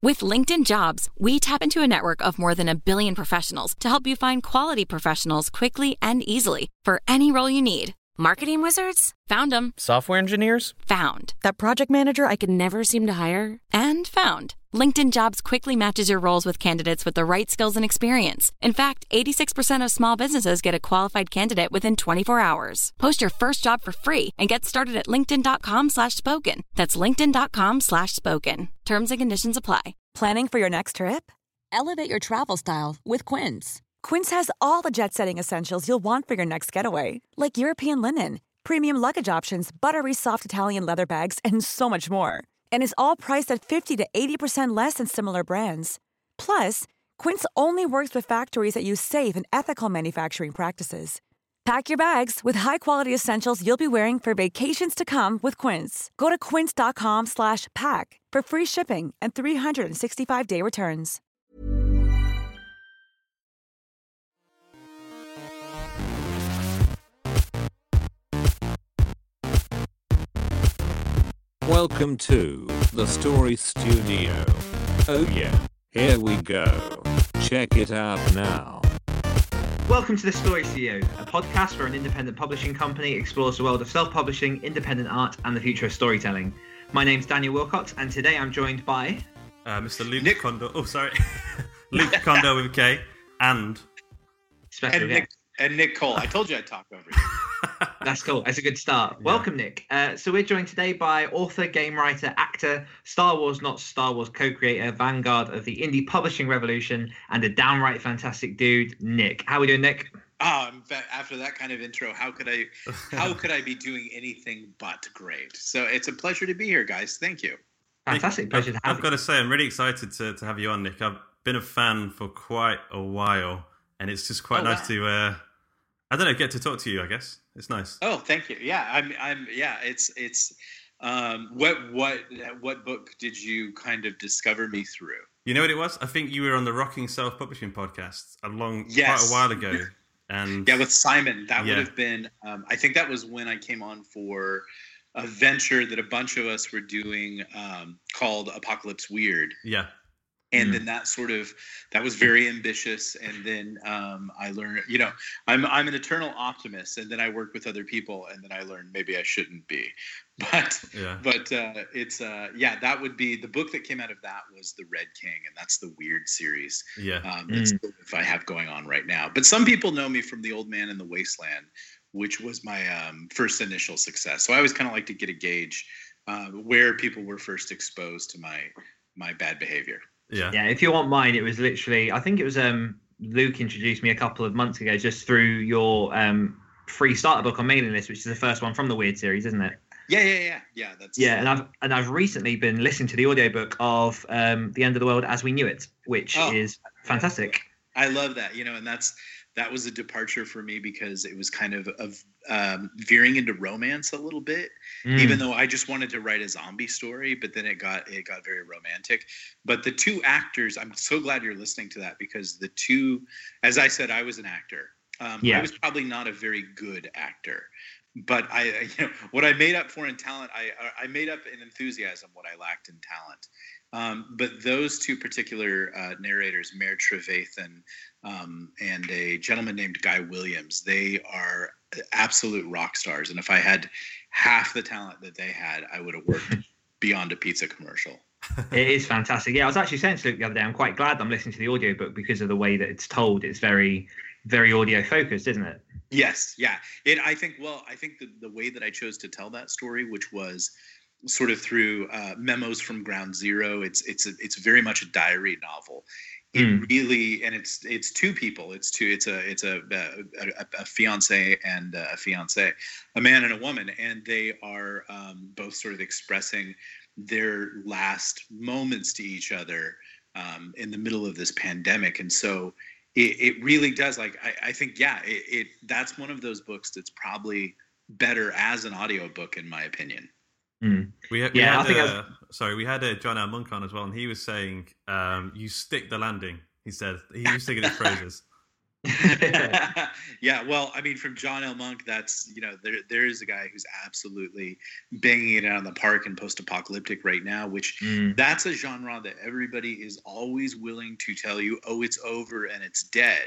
With LinkedIn Jobs, we tap into a network of more than 1 billion professionals to help you find quality professionals quickly and easily for any role you need. Marketing wizards? Found them. Software engineers? Found. That project manager I could never seem to hire? And found. LinkedIn Jobs quickly matches your roles with candidates with the right skills and experience. In fact, 86% of small businesses get a qualified candidate within 24 hours. Post your first job for free and get started at linkedin.com/spoken. That's linkedin.com/spoken. Terms and conditions apply. Planning for your next trip? Elevate your travel style with Quince. Quince has all the jet-setting essentials you'll want for your next getaway, like European linen, premium luggage options, buttery soft Italian leather bags, and so much more. And is all priced at 50 to 80% less than similar brands. Plus, Quince only works with factories that use safe and ethical manufacturing practices. Pack your bags with high-quality essentials you'll be wearing for vacations to come with Quince. Go to quince.com/pack for free shipping and 365-day returns. Welcome to the Story Studio. Oh yeah, here we go. Check it out now. Welcome to the Story Studio, a podcast where an independent publishing company explores the world of self-publishing, independent art, and the future of storytelling. My name's Daniel Wilcox, and today I'm joined by... Mr. Luke Kondo. Oh, sorry. Luke Kondo with a K, and... Special guest. Nick Cole. I told you I'd talk over you. That's cool. That's a good start. Yeah. Welcome, Nick. So we're joined today by author, game writer, actor, Star Wars, not Star Wars co-creator, vanguard of the indie publishing revolution, and a downright fantastic dude, Nick. How are we doing, Nick? After that kind of intro, how could I be doing anything but great? So it's a pleasure to be here, guys. Thank you. Fantastic. Pleasure to have you. I've got to say, I'm really excited to have you on, Nick. I've been a fan for quite a while, and it's just quite nice to... I don't know, get to talk to you, I guess. It's nice. Oh, thank you. Yeah, it's what book did you kind of discover me through? You know what it was? I think you were on the Rocking Self-Publishing podcast quite a while ago. And yeah, with Simon. That would have been, I think that was when I came on for a venture that a bunch of us were doing called Apocalypse Weird. Yeah. And then that was very ambitious. And then I learned, I'm an eternal optimist. And then I worked with other people, and then I learned maybe I shouldn't be. But that would be the book that came out of that was The Red King, and that's the Weird series. Yeah, that's what I have going on right now. But some people know me from The Old Man in the Wasteland, which was my first initial success. So I always kind of like to get a gauge where people were first exposed to my bad behavior. Yeah. If you want mine, it was literally, I think it was Luke introduced me a couple of months ago just through your free starter book on mailing list, which is the first one from the Weird series, isn't it? Yeah. And I've recently been listening to the audiobook of The End of the World as We Knew It, which is fantastic. I love that, and that was a departure for me because it was kind of veering into romance a little bit, even though I just wanted to write a zombie story, but then it got very romantic. But the two actors, I'm so glad you're listening to that, because the two, as I said, I was an actor. I was probably not a very good actor, but what I made up for in talent, I made up in enthusiasm what I lacked in talent. But those two particular narrators, Mayor Trevathan and a gentleman named Guy Williams, they are absolute rock stars. And if I had half the talent that they had, I would have worked beyond a pizza commercial. It is fantastic. Yeah, I was actually saying to Luke the other day, I'm quite glad I'm listening to the audiobook because of the way that it's told. It's very, very audio focused, isn't it? Yes. Yeah. I think the way that I chose to tell that story, which was sort of through memos from ground zero, it's very much a diary novel. It really, and it's two people. It's a fiance and a fiancée, a man and a woman, and they are both sort of expressing their last moments to each other in the middle of this pandemic. And so it really does, I think, that's one of those books that's probably better as an audiobook, in my opinion. We had John L. Monk on as well, and he was saying, "You stick the landing." He said he was singing his praises. Yeah, well, I mean, from John L. Monk, that's, there is a guy who's absolutely banging it out in the park in post-apocalyptic right now, which that's a genre that everybody is always willing to tell you, oh, it's over and it's dead.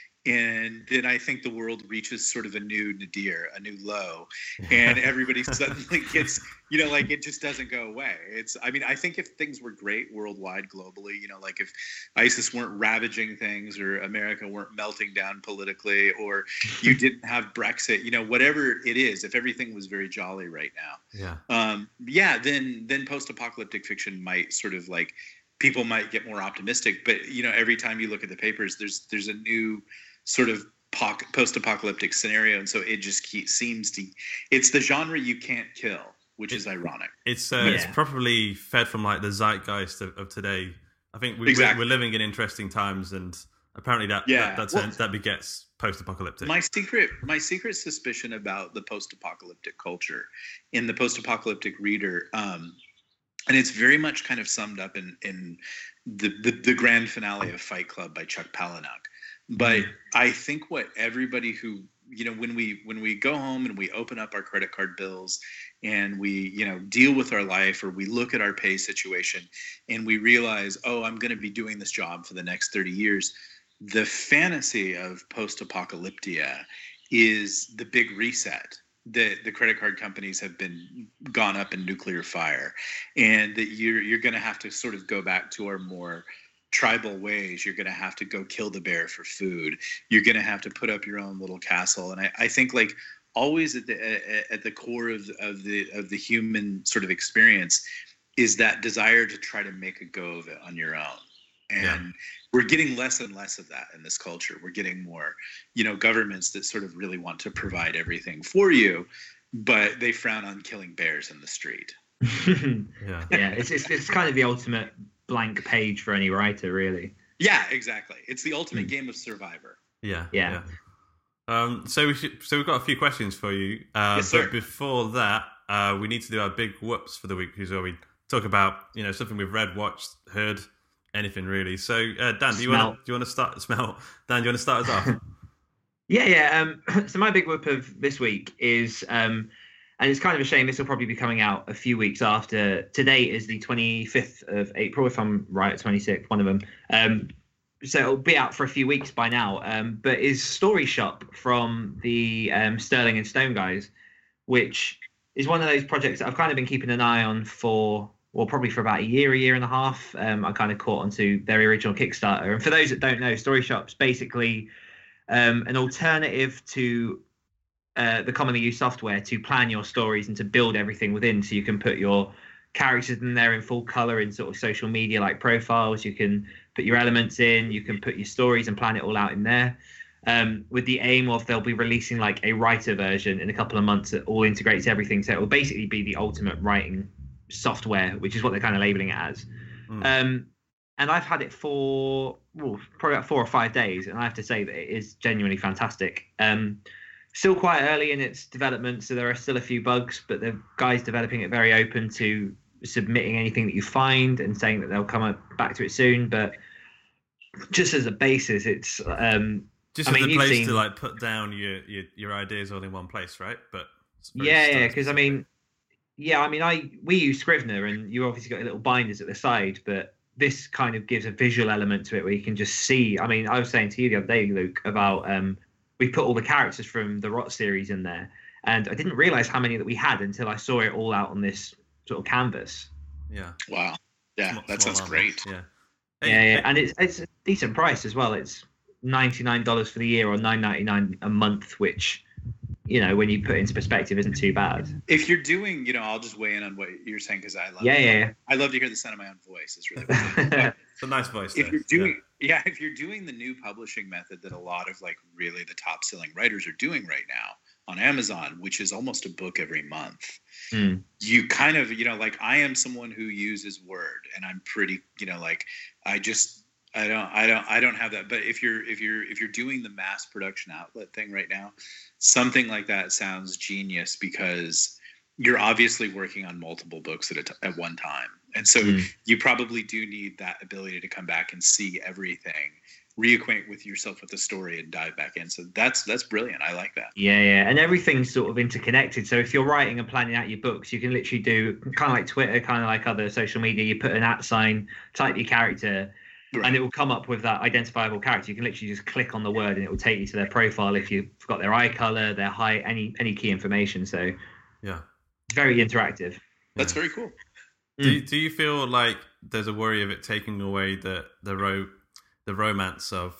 And then I think the world reaches sort of a new nadir, a new low, and everybody suddenly gets, like it just doesn't go away. I think if things were great worldwide, globally, like if ISIS weren't ravaging things or America weren't melting down politically, or you didn't have Brexit, whatever it is, if everything was very jolly right now, then post-apocalyptic fiction might sort of like, people might get more optimistic. But, every time you look at the papers, there's a new sort of post-apocalyptic scenario, and so it just seems to, it's the genre you can't kill, which is ironic. It's probably fed from like the zeitgeist of today. I think we're living in interesting times, and apparently that begets post-apocalyptic. My secret suspicion about the post-apocalyptic culture in the post-apocalyptic reader, and it's very much kind of summed up in the grand finale of Fight Club by Chuck Palahniuk. But I think what everybody who, when we go home and we open up our credit card bills and we, deal with our life, or we look at our pay situation and we realize, oh, I'm going to be doing this job for the next 30 years. The fantasy of post-apocalyptia is the big reset that the credit card companies have been gone up in nuclear fire, and that you're going to have to sort of go back to our more tribal ways. You're going to have to go kill the bear for food. You're going to have to put up your own little castle. And I think like always at the core of the human sort of experience is that desire to try to make a go of it on your own. And we're getting less and less of that in this culture. We're getting more, governments that sort of really want to provide everything for you, but they frown on killing bears in the street. It's kind of the ultimate blank page for any writer, really. Yeah, exactly. It's the ultimate game of Survivor. Yeah. So we've got a few questions for you. Yes, sir. But before that, we need to do our big whoops for the week, because we talk about something we've read, watched, heard, anything really. So Dan, do you want to start? Dan, do you want to start us off? So my big whoop of this week is, and it's kind of a shame, this will probably be coming out a few weeks after. Today is the 25th of April, if I'm right, 26th, one of them. So it'll be out for a few weeks by now. But is Story Shop from the Sterling and Stone guys, which is one of those projects that I've kind of been keeping an eye on probably for about a year and a half. I kind of caught onto their original Kickstarter. And for those that don't know, Story Shop's basically an alternative to the commonly used software to plan your stories and to build everything within, so you can put your characters in there in full color in sort of social media like profiles. You can put your elements in, you can put your stories and plan it all out in there, with the aim of they'll be releasing like a writer version in a couple of months that all integrates everything. So it will basically be the ultimate writing software, which is what they're kind of labeling it as. And I've had it for probably about 4 or 5 days, and I have to say that it is genuinely fantastic. Still quite early in its development, so there are still a few bugs, but the guys developing it very open to submitting anything that you find and saying that they'll come back to it soon. But just as a basis, it's just as a place to like put down your ideas all in one place, right? But because we use Scrivener, and you obviously got your little binders at the side, but this kind of gives a visual element to it where you can just see. I mean, I was saying to you the other day, Luke, about we put all the characters from the Rot series in there, and I didn't realize how many that we had until I saw it all out on this sort of canvas. Yeah. Wow. Yeah, that sounds great. Yeah. And it's a decent price as well. It's $99 for the year or $9.99 a month, which, when you put it into perspective, isn't too bad. If you're doing, I'll just weigh in on what you're saying, because I love I love to hear the sound of my own voice. It's really fun. It's a nice voice. If you're doing the new publishing method that a lot of like really the top selling writers are doing right now on Amazon, which is almost a book every month, you kind of, I am someone who uses Word, and I'm pretty, I don't have that. But if you're doing the mass production outlet thing right now, something like that sounds genius, because you're obviously working on multiple books at one time, And so you probably do need that ability to come back and see everything, reacquaint with yourself with the story, and dive back in. So that's brilliant. I like that. Yeah, and everything's sort of interconnected. So if you're writing and planning out your books, you can literally do kind of like Twitter, kind of like other social media. You put an @sign, type your character, and it will come up with that identifiable character. You can literally just click on the word, and it will take you to their profile if you've got their eye color, their height, any key information. So yeah, very interactive. That's very cool. Do you feel like there's a worry of it taking away the romance of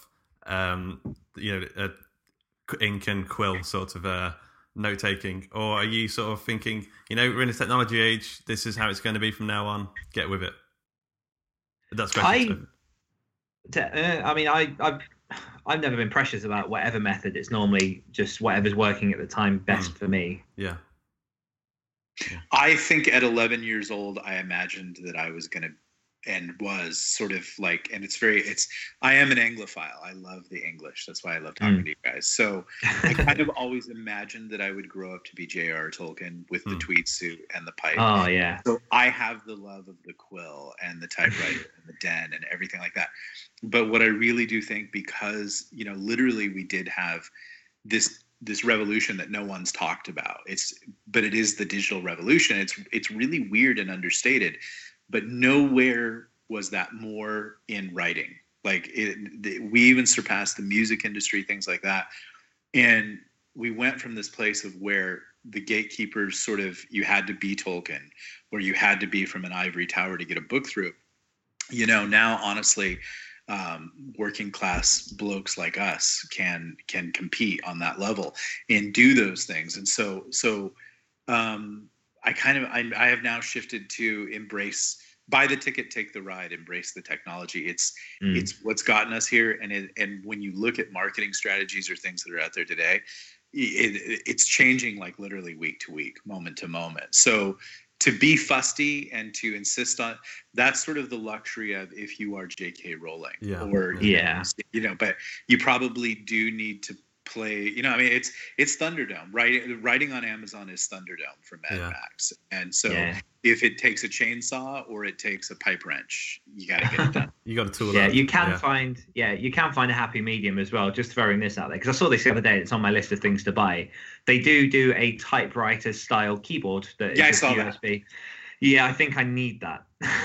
ink and quill sort of note taking, or are you sort of thinking, we're in a technology age, this is how it's going to be from now on, get with it? That's great. I've never been precious about whatever method. It's normally just whatever's working at the time best for me. Yeah. I think at 11 years old, I imagined that I was going to, and was sort of like, and I am an Anglophile. I love the English. That's why I love talking to you guys. So I kind of always imagined that I would grow up to be J.R. Tolkien with the tweed suit and the pipe. Oh, yeah. So I have the love of the quill and the typewriter and the den and everything like that. But what I really do think, because, literally we did have this revolution that no one's talked about. But it is the digital revolution. It's really weird and understated. But nowhere was that more in writing. Like we even surpassed the music industry, things like that. And we went from this place of where the gatekeepers sort of, you had to be Tolkien, or you had to be from an ivory tower to get a book through. Now, honestly, working class blokes like us can compete on that level and do those things. And so I have now shifted to embrace, buy the ticket, take the ride, embrace the technology. It's what's gotten us here. And when you look at marketing strategies or things that are out there today, it's changing like literally week to week, moment to moment. So to be fusty and to insist on, that's sort of the luxury of if you are J.K. Rowling. But you probably do need to play, it's Thunderdome, right? Writing on Amazon is Thunderdome for Mad Max. And so if it takes a chainsaw or it takes a pipe wrench, you got to get it done. You got to tool it. You can find a happy medium as well. Just throwing this out there, because I saw this the other day. It's on my list of things to buy. They do a typewriter style keyboard that is I saw USB. That. Yeah, I think I need that.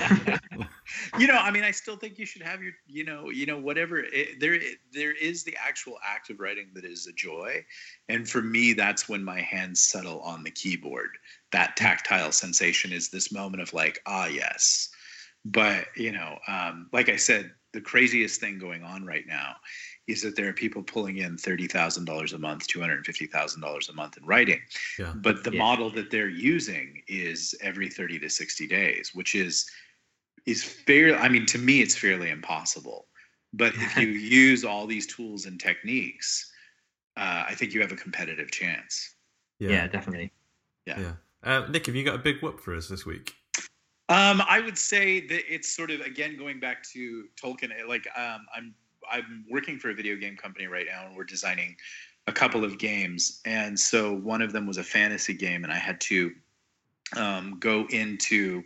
I still think you should have your, whatever. There is the actual act of writing that is a joy. And for me, that's when my hands settle on the keyboard. That tactile sensation is this moment of like, yes. But, like I said, the craziest thing going on right now is that there are people pulling in $30,000 a month, $250,000 a month in writing. Yeah. But the model that they're using is every 30 to 60 days, which is fair. To me, it's fairly impossible. But if you use all these tools and techniques, I think you have a competitive chance. Yeah, definitely. Yeah. Nick, have you got a big whoop for us this week? I would say that it's sort of, again, going back to Tolkien, like I'm working for a video game company right now, and we're designing a couple of games. And so one of them was a fantasy game, and I had to go into,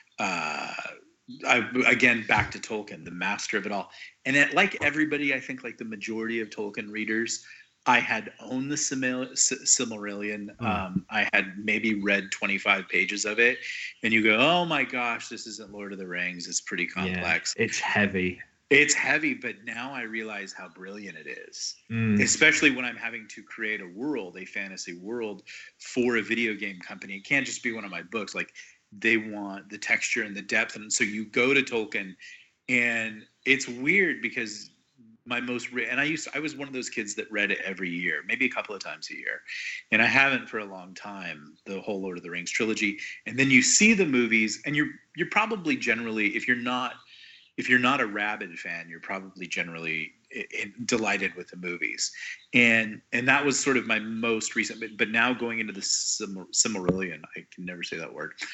again, back to Tolkien, the master of it all. And like everybody, I think like the majority of Tolkien readers, I had owned the Silmarillion. I had maybe read 25 pages of it, and you go, oh my gosh, this isn't Lord of the Rings. It's pretty complex. Yeah, it's heavy. It's heavy, but now I realize how brilliant it is, especially when I'm having to create a fantasy world for a video game company. It can't just be one of my books. Like, they want the texture and the depth. And so you go to Tolkien, and it's weird because I was one of those kids that read it every year, maybe a couple of times a year. And I haven't for a long time, the whole Lord of the Rings trilogy. And then you see the movies, and you're probably generally, if you're not a rabid fan, you're probably generally delighted with the movies. And that was sort of my most recent, but now going into the Silmarillion, I can never say that word.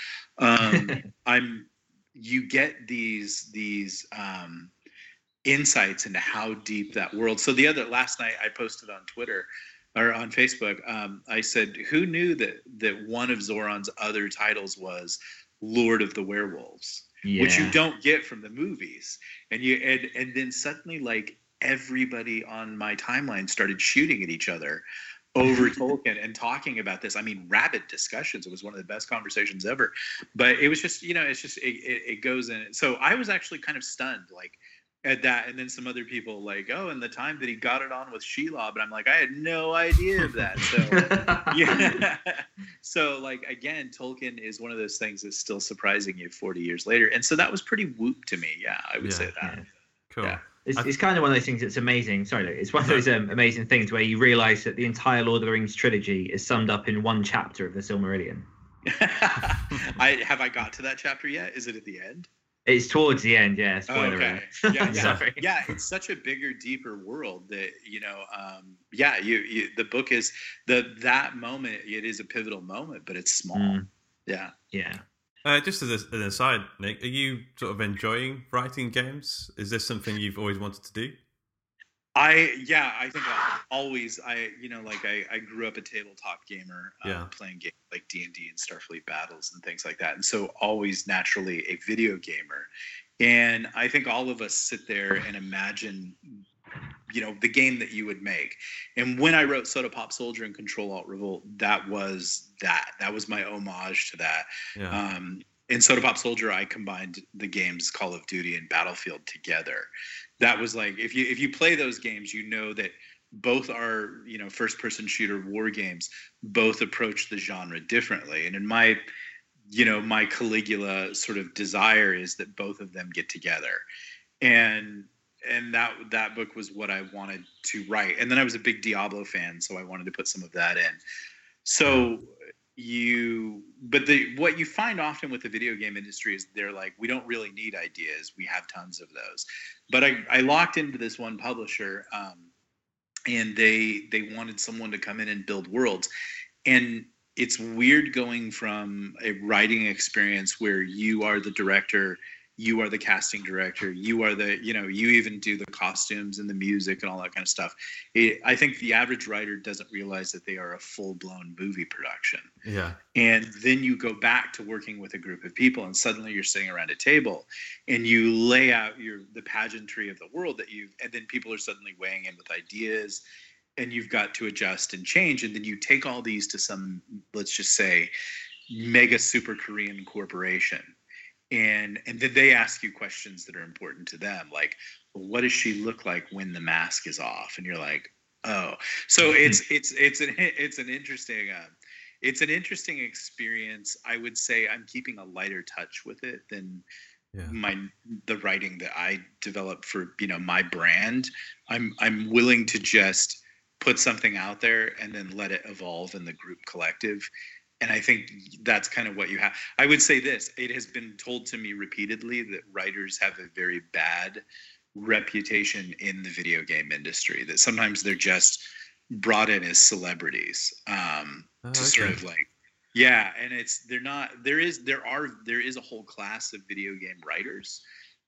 You get these insights into how deep that world. So last night I posted on Twitter or on Facebook, I said, who knew that one of Zoran's other titles was Lord of the Werewolves? which you don't get from the movies. And then suddenly, like, everybody on my timeline started shooting at each other over Tolkien and talking about this. I mean, rabid discussions. It was one of the best conversations ever. But it was just, it goes in. So I was actually kind of stunned, like, at that. And then some other people like, oh, and the time that he got it on with Shelob. And I'm like, I had no idea of that. So, yeah. So, like, again, Tolkien is one of those things that's still surprising you 40 years later. And so that was pretty whoop to me. Yeah, I would say that. Yeah. Cool. Yeah. It's kind of one of those things that's amazing. Sorry, Luke. It's one of those amazing things where you realise that the entire Lord of the Rings trilogy is summed up in one chapter of the Silmarillion. Have I got to that chapter yet? Is it at the end? It's towards the end, yeah. Spoiler okay. Yeah, it's such a bigger, deeper world that the book is that moment. It is a pivotal moment, but it's small. Yeah. Just as an aside, Nick, are you sort of enjoying writing games? Is this something you've always wanted to do? I think always. I grew up a tabletop gamer, playing games like D&D and Starfleet Battles and things like that, and so always naturally a video gamer. And I think all of us sit there and imagine, the game that you would make. And when I wrote Soda Pop Soldier and Control Alt Revolt, that was my homage to that. Yeah. In Soda Pop Soldier, I combined the games Call of Duty and Battlefield together. That was like, if you play those games, you know that both are, first-person shooter war games. Both approach the genre differently. And in my Caligula sort of desire is that both of them get together. And that book was what I wanted to write. And then I was a big Diablo fan, so I wanted to put some of that in. So what you find often with the video game industry is they're like, we don't really need ideas. We have tons of those. But I locked into this one publisher, and they wanted someone to come in and build worlds. And it's weird going from a writing experience where you are the director, you are the casting director, you are you even do the costumes and the music and all that kind of stuff. I think the average writer doesn't realize that they are a full-blown movie production. Yeah. And then you go back to working with a group of people, and suddenly you're sitting around a table and you lay out the pageantry of the world and then people are suddenly weighing in with ideas, and you've got to adjust and change. And then you take all these to some, let's just say, mega super Korean corporation. And then they ask you questions that are important to them, like, what does she look like when the mask is off? And you're like, oh. So it's an interesting experience. I would say I'm keeping a lighter touch with it than the writing that I developed for my brand. I'm willing to just put something out there and then let it evolve in the group collective. And I think that's kind of what you have. I would say this. It has been told to me repeatedly that writers have a very bad reputation in the video game industry, that sometimes they're just brought in as celebrities sort of like, and there is a whole class of video game writers.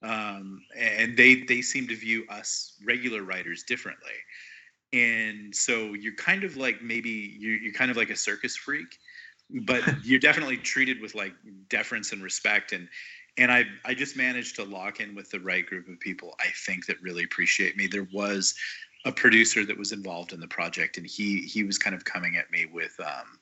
And they seem to view us regular writers differently. And so you're kind of like, maybe you're kind of like a circus freak, but you're definitely treated with like deference and respect. And I just managed to lock in with the right group of people, I think, that really appreciate me. There was a producer that was involved in the project, and he was kind of coming at me with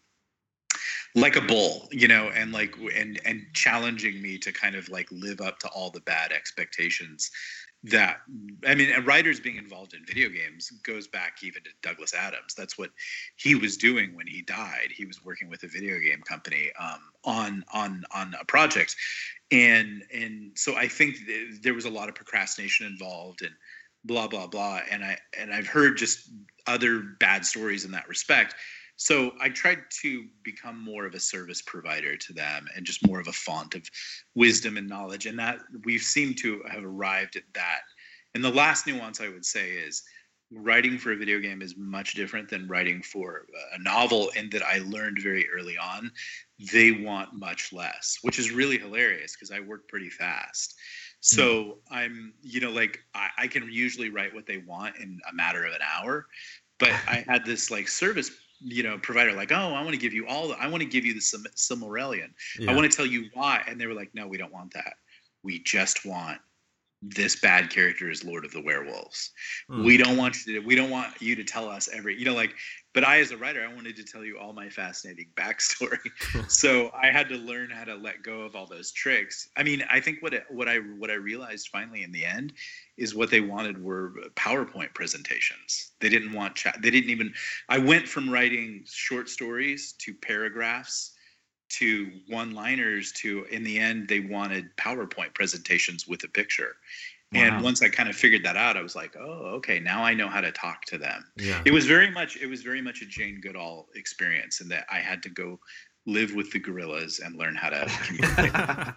like a bull, and like and challenging me to kind of like live up to all the bad expectations. Writers being involved in video games goes back even to Douglas Adams. That's what he was doing when he died. He was working with a video game company on a project, and so I think there was a lot of procrastination involved and blah blah blah. And I've heard just other bad stories in that respect. So I tried to become more of a service provider to them and just more of a font of wisdom and knowledge. And that we've seemed to have arrived at that. And the last nuance I would say is writing for a video game is much different than writing for a novel, in that I learned very early on they want much less, which is really hilarious because I work pretty fast. So I'm, I can usually write what they want in a matter of an hour. But I had this like service provider, like, oh, I want to give you the Silmarillion. Yeah. I want to tell you why. And they were like, no, we don't want that. we just want this bad character is Lord of the Werewolves. We don't want you to tell us but I, as a writer, I wanted to tell you all my fascinating backstory. So I had to learn how to let go of all those tricks. I mean, I think what I realized finally in the end is what they wanted were PowerPoint presentations. They didn't want chat. I went from writing short stories to paragraphs to one-liners to, in the end, they wanted PowerPoint presentations with a picture. Wow. And once I kind of figured that out, I was like, oh, okay, now I know how to talk to them. Yeah. It was very much a Jane Goodall experience in that I had to go live with the gorillas and learn how to communicate.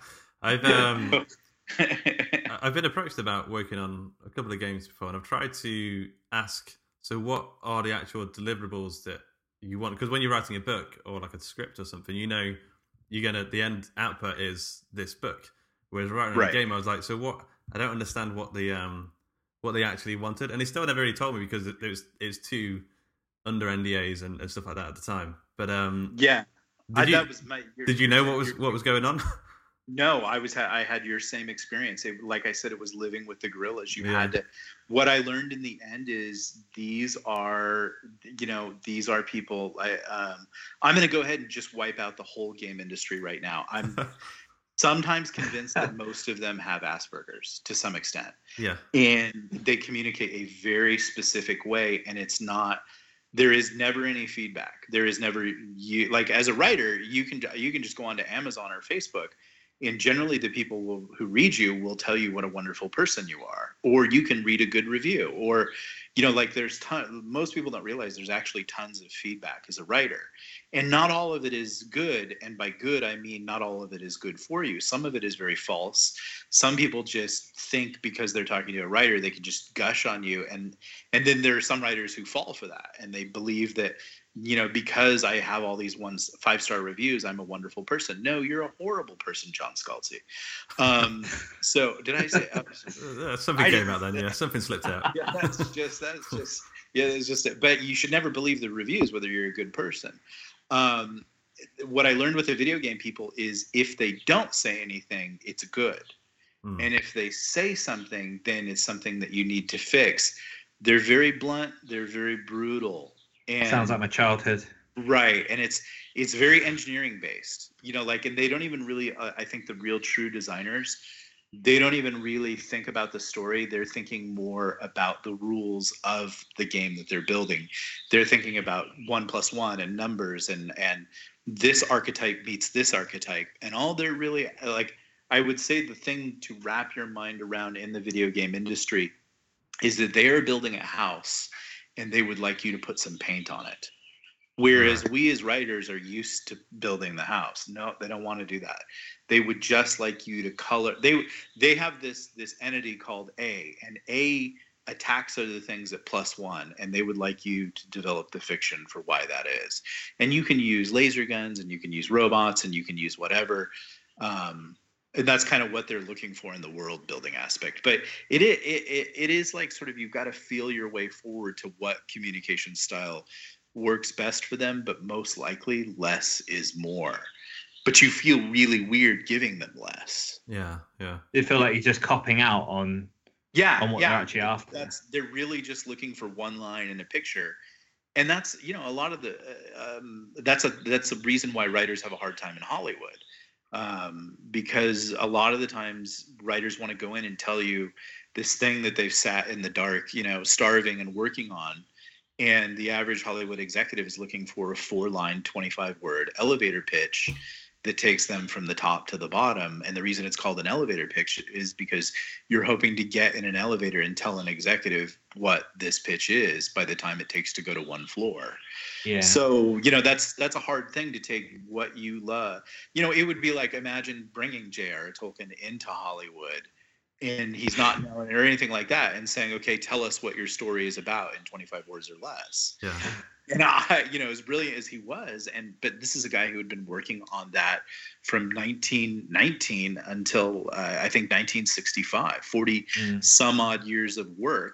I've been approached about working on a couple of games before, and I've tried to ask, so what are the actual deliverables that you want? Because when you're writing a book or like a script or something, the end output is this book. Whereas writing a game, I was like, so what? I don't understand what they actually wanted, and they still never really told me because it was too under NDAs and stuff like that at the time. But did you know what was going on? No, I had your same experience. Like I said, it was living with the gorillas. You had to. What I learned in the end is these are people. I'm going to go ahead and just wipe out the whole game industry right now. I'm sometimes convinced that most of them have Asperger's to some extent. Yeah, and they communicate a very specific way, and it's not. There is never any feedback. There is never as a writer, you can just go onto Amazon or Facebook. And generally, the people who read you will tell you what a wonderful person you are, or you can read a good review, or, there's most people don't realize there's actually tons of feedback as a writer, and not all of it is good. And by good, I mean not all of it is good for you. Some of it is very false. Some people just think because they're talking to a writer, they can just gush on you, and then there are some writers who fall for that, and they believe that. Because I have all these 5-star reviews, I'm a wonderful person. No, you're a horrible person, John Scalzi. So did I say? Something came out then. Yeah, something slipped out. Yeah, that's just it. But you should never believe the reviews, whether you're a good person. What I learned with the video game people is if they don't say anything, it's good. And if they say something, then it's something that you need to fix. They're very blunt. They're very brutal. And, sounds like my childhood. Right. And it's very engineering based, and they don't even really, I think the real true designers, they don't even really think about the story. They're thinking more about the rules of the game that they're building. They're thinking about 1 + 1 and numbers and this archetype beats this archetype. And all they're really I would say the thing to wrap your mind around in the video game industry is that they are building a house and they would like you to put some paint on it. Whereas we as writers are used to building the house. No, they don't want to do that. They would just like you to color. They have this entity called A, and A attacks other things at +1, and they would like you to develop the fiction for why that is. And you can use laser guns, and you can use robots, and you can use whatever. And that's kind of what they're looking for in the world building aspect. But it is like sort of you've got to feel your way forward to what communication style works best for them. But most likely less is more. But you feel really weird giving them less. Yeah. You feel like you're just copping out on what they're actually after. They're really just looking for one line in a picture. And that's, a lot of the that's a reason why writers have a hard time in Hollywood. Because a lot of the times writers want to go in and tell you this thing that they've sat in the dark, starving and working on. And the average Hollywood executive is looking for a 4-line, 25-word elevator pitch that takes them from the top to the bottom. And the reason it's called an elevator pitch is because you're hoping to get in an elevator and tell an executive what this pitch is by the time it takes to go to one floor. Yeah. So, that's a hard thing to take what you love. It would be like, imagine bringing J.R.R. Tolkien into Hollywood and he's not known or anything like that and saying, okay, tell us what your story is about in 25 words or less. Yeah. And as brilliant as he was, but this is a guy who had been working on that from 1919 until I think 1965, 40 some odd years of work,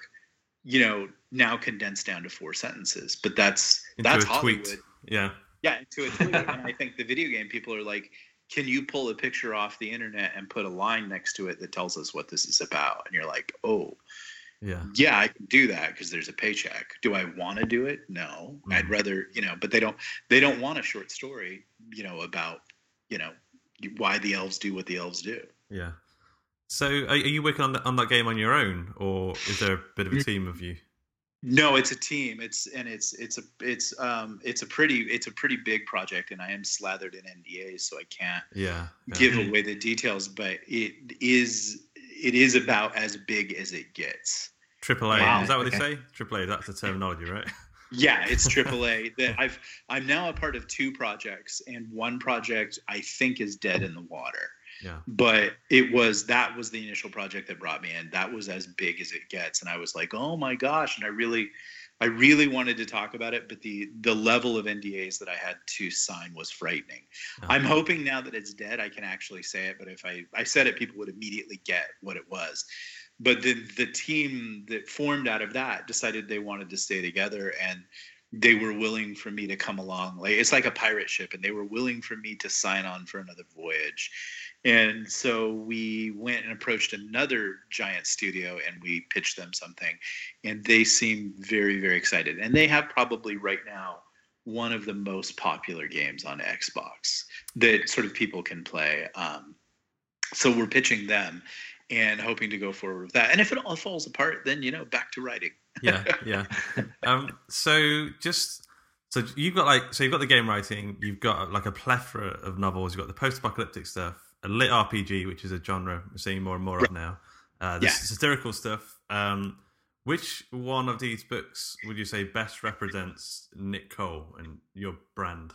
now condensed down to 4 sentences. But that's Hollywood. Tweet. Yeah. Yeah, into a tweet. And I think the video game people are like, can you pull a picture off the internet and put a line next to it that tells us what this is about? And you're like, oh, yeah, I can do that because there's a paycheck. Do I want to do it? No. I'd rather, but they don't want a short story, about, why the elves do what the elves do. Yeah. So are you working on that game on your own, or is there a bit of a team of you? No, it's a team. It's a pretty big project, and I am slathered in NDAs, so I can't give away the details. But it is about as big as it gets. AAA, wow. Is that what they say? AAA, that's the terminology, right? Yeah, it's AAA. I'm now a part of 2 projects, and one project I think is dead in the water. Yeah. But that was the initial project that brought me in. That was as big as it gets, and I was like, oh my gosh! And I really wanted to talk about it, but the level of NDAs that I had to sign was frightening. Oh. I'm hoping now that it's dead, I can actually say it. But if I said it, people would immediately get what it was. But the team that formed out of that decided they wanted to stay together, and they were willing for me to come along. Like, it's like a pirate ship, and they were willing for me to sign on for another voyage. And so we went and approached another giant studio, and we pitched them something, and they seem very, very excited. And they have probably right now one of the most popular games on Xbox that sort of people can play. So we're pitching them and hoping to go forward with that. And if it all falls apart, then, back to writing. Yeah. So you've got the game writing, you've got like a plethora of novels, you've got the post-apocalyptic stuff, a lit RPG, which is a genre we're seeing more and more of now. The satirical stuff. Which one of these books would you say best represents Nick Cole and your brand?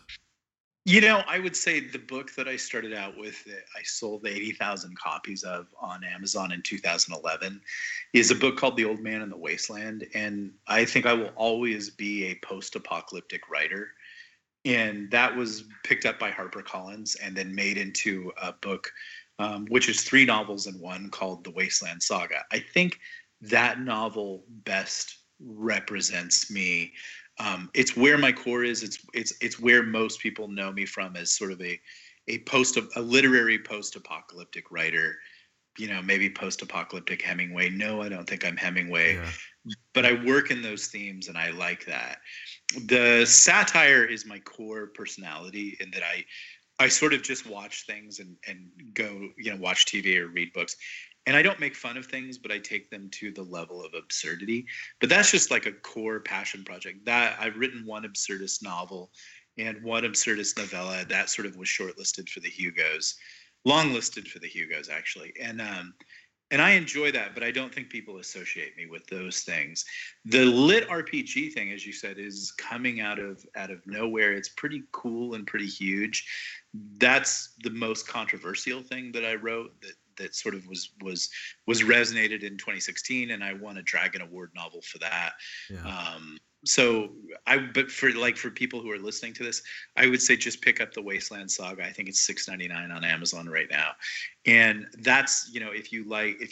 I would say the book that I started out with, that I sold 80,000 copies of on Amazon in 2011, is a book called The Old Man in the Wasteland. And I think I will always be a post-apocalyptic writer. And that was picked up by HarperCollins and then made into a book, which is 3 novels in one, called The Wasteland Saga. I think that novel best represents me. It's where my core is. It's where most people know me from, as sort of a literary post-apocalyptic writer. Maybe post-apocalyptic Hemingway. No, I don't think I'm Hemingway. Yeah. But I work in those themes, and I like that. The satire is my core personality, in that I sort of just watch things and go, watch TV or read books. And I don't make fun of things, but I take them to the level of absurdity. But that's just like a core passion project. That I've written one absurdist novel and one absurdist novella that sort of was shortlisted for the Hugos, longlisted for the Hugos actually. And I enjoy that, but I don't think people associate me with those things. The lit RPG thing, as you said, is coming out of nowhere. It's pretty cool and pretty huge. That's the most controversial thing that I wrote that sort of was resonated in 2016, and I won a Dragon Award novel for that. Yeah. But for people who are listening to this, I would say just pick up The Wasteland Saga. I think it's $6.99 on Amazon right now. And that's, if you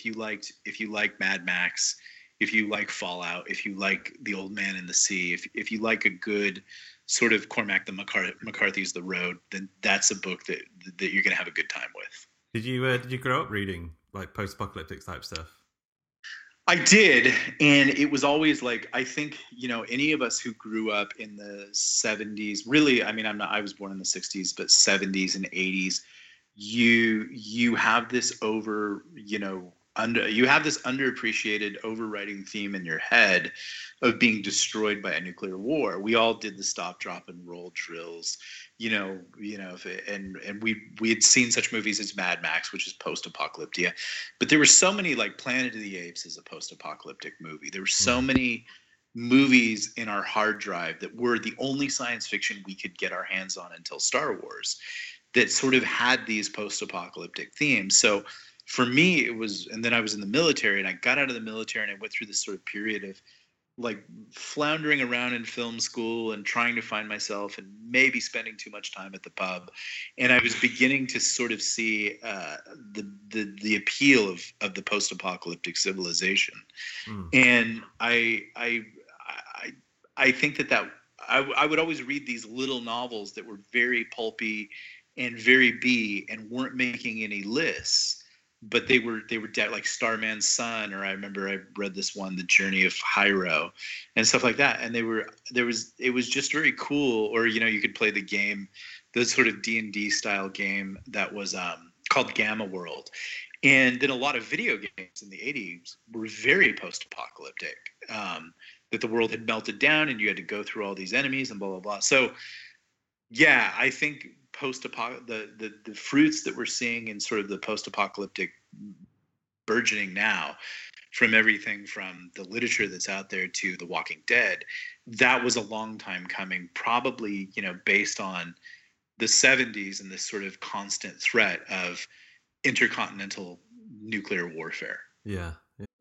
like Mad Max, if you like Fallout, if you like The Old Man in the Sea, if you like a good sort of Cormac McCarthy's The Road, then that's a book that you're going to have a good time with. Did you grow up reading like post-apocalyptic type stuff? I did, and it was always like, I think, any of us who grew up in the 70s, really, I mean, I was born in the 60s, but 70s and 80s, you have this underappreciated overriding theme in your head of being destroyed by a nuclear war. We all did the stop, drop, and roll drills, and we had seen such movies as Mad Max, which is post-apocalyptia, but there were so many, like Planet of the Apes is a post-apocalyptic movie. There were so many movies in our hard drive that were the only science fiction we could get our hands on until Star Wars, that sort of had these post-apocalyptic themes. So for me, it was, and then I was in the military, and I got out of the military, and I went through this sort of period of like floundering around in film school and trying to find myself, and maybe spending too much time at the pub. And I was beginning to sort of see the appeal of the post-apocalyptic civilization. And I think that I would always read these little novels that were very pulpy and very B and weren't making any lists, but they were like Starman's Son, or I remember I read this one, The Journey of Hyro, and stuff like that. And it was just very cool. Or, you know, you could play the game, the sort of D&D style game that was called Gamma World. And then a lot of video games in the 80s were very post-apocalyptic, that the world had melted down and you had to go through all these enemies and blah, blah, blah. So, yeah, I think the fruits that we're seeing in sort of the post-apocalyptic burgeoning now, from everything from the literature that's out there to The Walking Dead, that was a long time coming, probably, you know, based on the 70s and this sort of constant threat of intercontinental nuclear warfare. Yeah.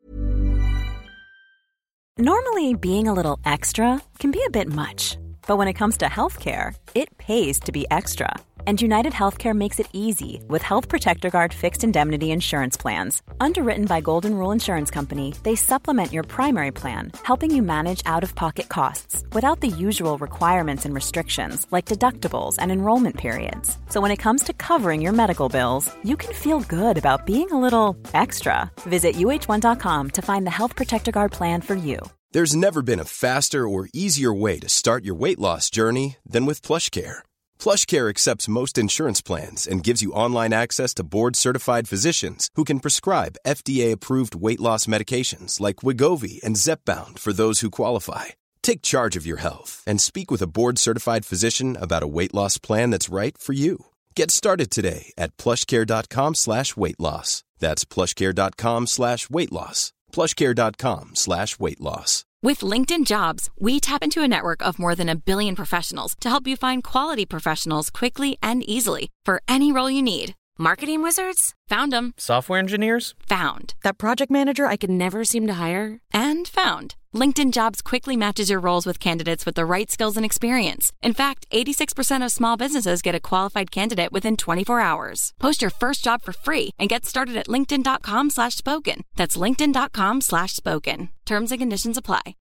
Normally, being a little extra can be a bit much, but when it comes to healthcare, it pays to be extra. And United Healthcare makes it easy with Health Protector Guard fixed indemnity insurance plans. Underwritten by Golden Rule Insurance Company, they supplement your primary plan, helping you manage out-of-pocket costs without the usual requirements and restrictions like deductibles and enrollment periods. So when it comes to covering your medical bills, you can feel good about being a little extra. Visit uh1.com to find the Health Protector Guard plan for you. There's never been a faster or easier way to start your weight loss journey than with PlushCare. PlushCare accepts most insurance plans and gives you online access to board-certified physicians who can prescribe FDA-approved weight loss medications like Wegovy and Zepbound for those who qualify. Take charge of your health and speak with a board-certified physician about a weight loss plan that's right for you. Get started today at plushcare.com/weight loss. That's plushcare.com/weight loss. plushcare.com/weight loss. With LinkedIn Jobs, we tap into a network of more than 1 billion professionals to help you find quality professionals quickly and easily for any role you need. Marketing wizards? Found them. Software engineers? Found. That project manager I could never seem to hire? And found. LinkedIn Jobs quickly matches your roles with candidates with the right skills and experience. In fact, 86% of small businesses get a qualified candidate within 24 hours. Post your first job for free and get started at linkedin.com/spoken. That's linkedin.com/spoken. Terms and conditions apply.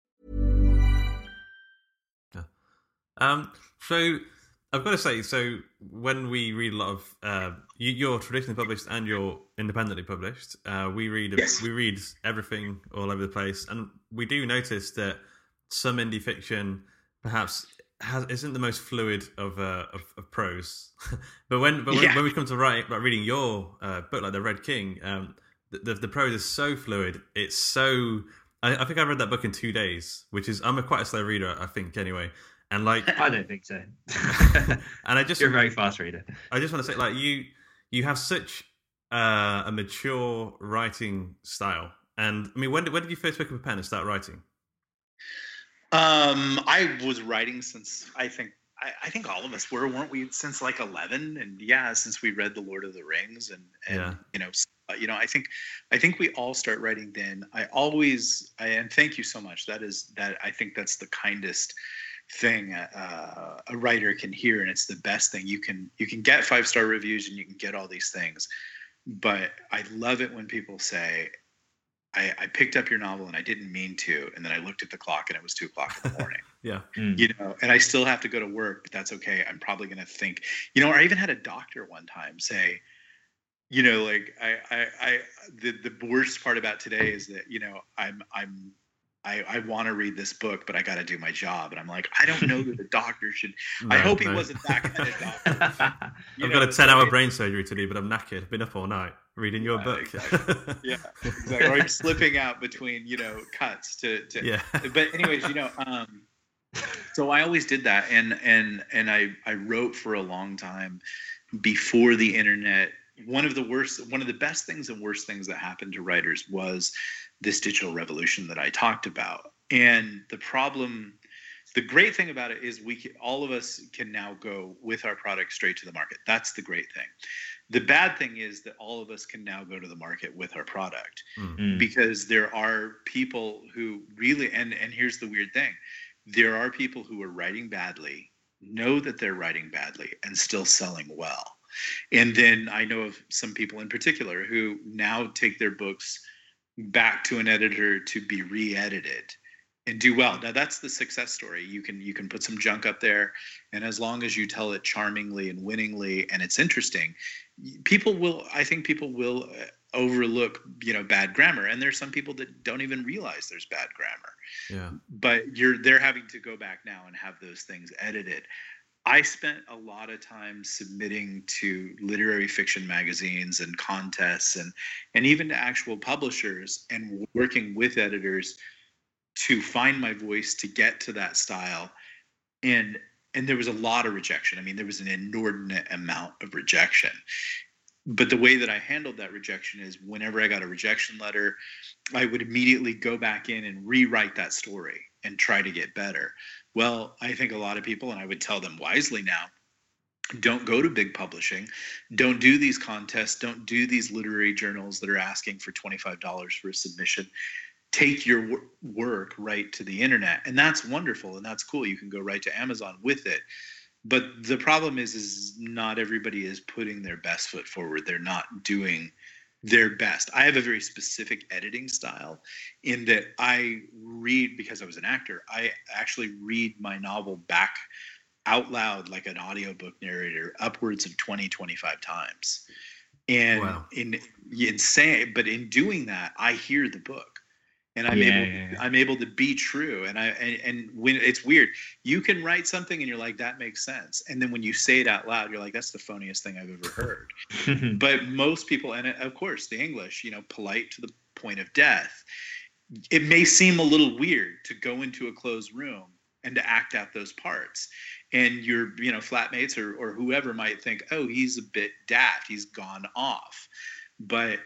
So I've got to say, so when we read a lot of, you're traditionally published and you're independently published. We read everything all over the place, and we do notice that some indie fiction perhaps isn't the most fluid of prose. but when we come to reading your book, like The Red King, the prose is so fluid. It's so. I think I read that book in 2 days, which is I'm quite a slow reader, I think, anyway. And like, I don't think so. And you're a very fast reader. I just want to say, like, you have such a mature writing style. And I mean, when did you first pick up a pen and start writing? I was writing since I think all of us weren't we, since like 11, and since we read The Lord of the Rings, and I think we all start writing then. And thank you so much. I think that's the kindest thing a writer can hear, and it's the best thing. You can get 5-star reviews and you can get all these things, but I love it when people say, I picked up your novel and I didn't mean to, and then I looked at the clock and it was 2:00 in the morning. Yeah. You know, and I still have to go to work, but that's okay. I'm probably going to think, I even had a doctor one time say, like the worst part about today is that, I want to read this book, but I got to do my job. And I'm like, I don't know that the doctor should. I hope he wasn't that kind of doctor. I've got a 10-hour brain surgery to do, but I'm knackered. I've been up all night reading your book. Exactly. Yeah, exactly. Or I'm slipping out between, cuts to. Yeah. But anyways, so I always did that, and I wrote for a long time before the internet. One of the best things and worst things that happened to writers was this digital revolution that I talked about. And the great thing about it is all of us can now go with our product straight to the market. That's the great thing. The bad thing is that all of us can now go to the market with our product, because there are people who really, and here's the weird thing, there are people who are writing badly, know that they're writing badly, and still selling well. And then I know of some people in particular who now take their books back to an editor to be re-edited, and do well. Now that's the success story. You can put some junk up there, and as long as you tell it charmingly and winningly, and it's interesting, people will overlook, bad grammar. And there's some people that don't even realize there's bad grammar. Yeah. But they're having to go back now and have those things edited. I spent a lot of time submitting to literary fiction magazines and contests and even to actual publishers and working with editors to find my voice, to get to that style. And there was a lot of rejection. I mean, there was an inordinate amount of rejection. But the way that I handled that rejection is whenever I got a rejection letter, I would immediately go back in and rewrite that story and try to get better. Well, I think a lot of people, and I would tell them wisely now, don't go to big publishing, don't do these contests, don't do these literary journals that are asking for $25 for a submission. Take your work right to the internet. And that's wonderful and that's cool. You can go right to Amazon with it. But the problem is not everybody is putting their best foot forward. They're not doing their best. I have a very specific editing style in that I read, because I was an actor, I actually read my novel back out loud like an audiobook narrator upwards of 20, 25 times. And wow. But in doing that, I hear the book. And I'm able to be true. And when it's weird, you can write something and you're like, that makes sense. And then when you say it out loud, you're like, that's the funniest thing I've ever heard. But most people, and of course the English, polite to the point of death. It may seem a little weird to go into a closed room and to act out those parts. And your, flatmates or whoever might think, oh, he's a bit daft. He's gone off. But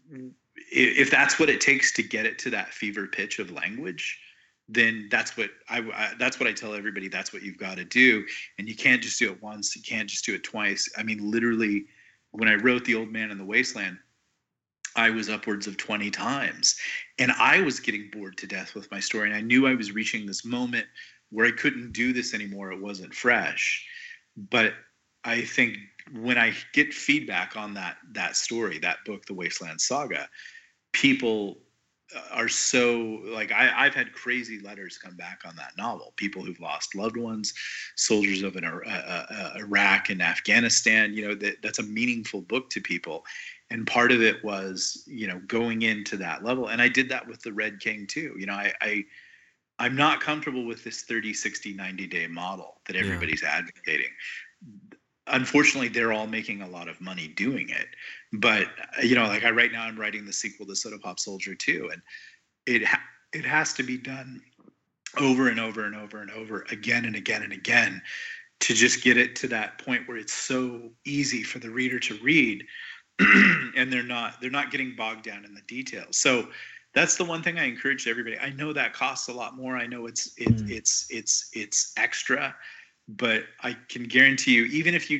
if that's what it takes to get it to that fever pitch of language, then that's what I tell everybody. That's what you've got to do. And you can't just do it once. You can't just do it twice. I mean, literally, when I wrote The Old Man in the Wasteland, I was upwards of 20 times. And I was getting bored to death with my story. And I knew I was reaching this moment where I couldn't do this anymore. It wasn't fresh. But I think when I get feedback on that story, that book, The Wasteland Saga, people are so like, I've had crazy letters come back on that novel. People who've lost loved ones, soldiers of Iraq and Afghanistan. That's a meaningful book to people. And part of it was, going into that level. And I did that with The Red King too. I'm not comfortable with this 30, 60, 90-day model that everybody's advocating. Unfortunately, they're all making a lot of money doing it. But, like right now I'm writing the sequel to Soda Pop Soldier 2, and it has to be done over and over and over and over again and again and again to just get it to that point where it's so easy for the reader to read and they're not getting bogged down in the details. So that's the one thing I encourage everybody. I know that costs a lot more. I know it's extra. But I can guarantee you, if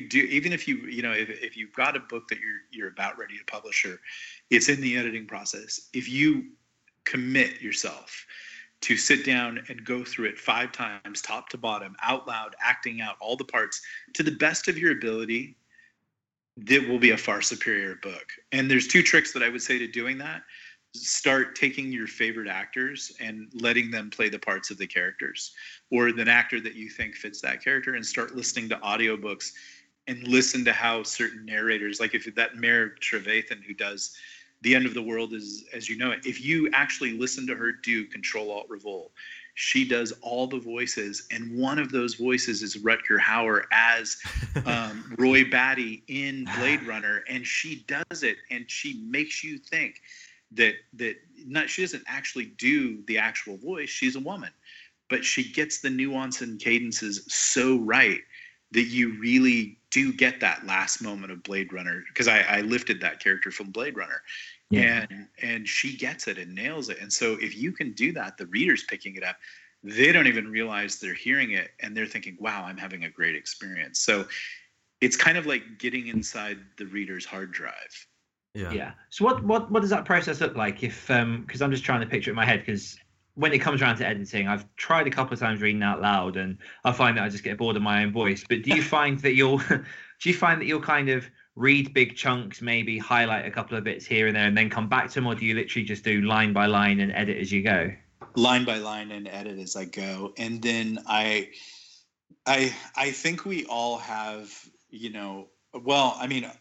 you've got a book that you're about ready to publish, or it's in the editing process, if you commit yourself to sit down and go through it 5 times, top to bottom, out loud, acting out all the parts to the best of your ability, that will be a far superior book. And there's 2 tricks that I would say to doing that. Start taking your favorite actors and letting them play the parts of the characters, or an actor that you think fits that character, and start listening to audiobooks and listen to how certain narrators, like if that Mare Trevathan who does The End of the World is As You Know It, if you actually listen to her do Control-Alt-Revolt, she does all the voices, and one of those voices is Rutger Hauer as Roy Batty in Blade Runner, and she does it, and she makes you think that she doesn't actually do the actual voice. She's a woman, but she gets the nuance and cadences so right that you really do get that last moment of Blade Runner. Because I lifted that character from Blade Runner, and she gets it and nails it. And so if you can do that, the reader's picking it up. They don't even realize they're hearing it, and they're thinking, "Wow, I'm having a great experience." So it's kind of like getting inside the reader's hard drive. Yeah. So what does that process look like? If because I'm just trying to picture it in my head, because when it comes around to editing, I've tried a couple of times reading out loud, and I find that I just get bored of my own voice. But do you find that you'll kind of read big chunks, maybe highlight a couple of bits here and there, and then come back to them, or do you literally just do line by line and edit as you go? line by line and edit as I go. And then I think we all have, well, I mean,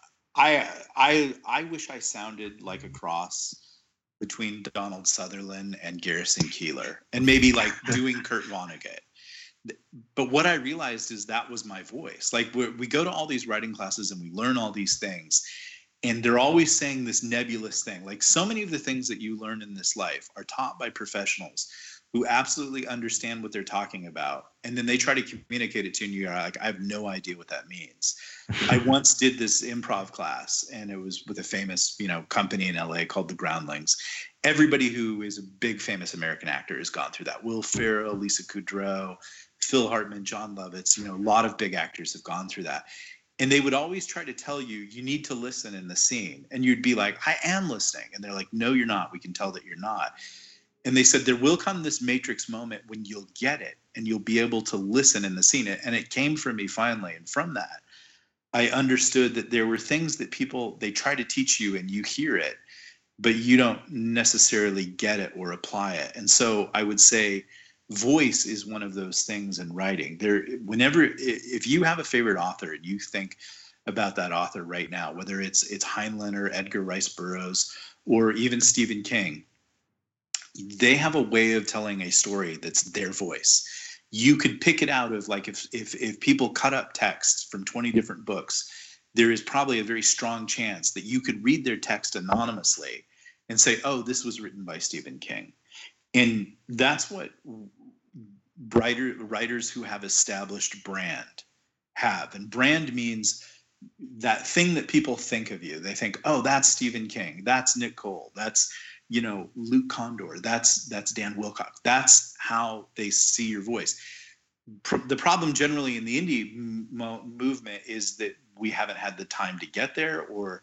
I wish I sounded like a cross between Donald Sutherland and Garrison Keillor, and maybe like doing Kurt Vonnegut. But what I realized is that was my voice. Like we go to all these writing classes and we learn all these things, and they're always saying this nebulous thing. Like so many of the things that you learn in this life are taught by professionals who absolutely understand what they're talking about. And then they try to communicate it to you. You're like, I have no idea what that means. I once did this improv class, and it was with a famous, company in LA called the Groundlings. Everybody who is a big famous American actor has gone through that. Will Ferrell, Lisa Kudrow, Phil Hartman, John Lovitz, a lot of big actors have gone through that. And they would always try to tell you, you need to listen in the scene. And you'd be like, I am listening. And they're like, no, you're not. We can tell that you're not. And they said there will come this matrix moment when you'll get it and you'll be able to listen in the scene. And it came for me finally. And from that, I understood that there were things that they try to teach you and you hear it, but you don't necessarily get it or apply it. And so I would say voice is one of those things in writing. If you have a favorite author and you think about that author right now, whether it's Heinlein or Edgar Rice Burroughs or even Stephen King, they have a way of telling a story that's their voice. You could pick it out of, like, if people cut up text from 20 different books, there is probably a very strong chance that you could read their text anonymously and say, oh, this was written by Stephen King. And that's what writers who have established brand have. And brand means that thing that people think of you. They think, oh, that's Stephen King. That's Nick Cole. That's Luke Condor, that's Dan Wilcock. That's how they see your voice. The problem generally in the indie movement is that we haven't had the time to get there, or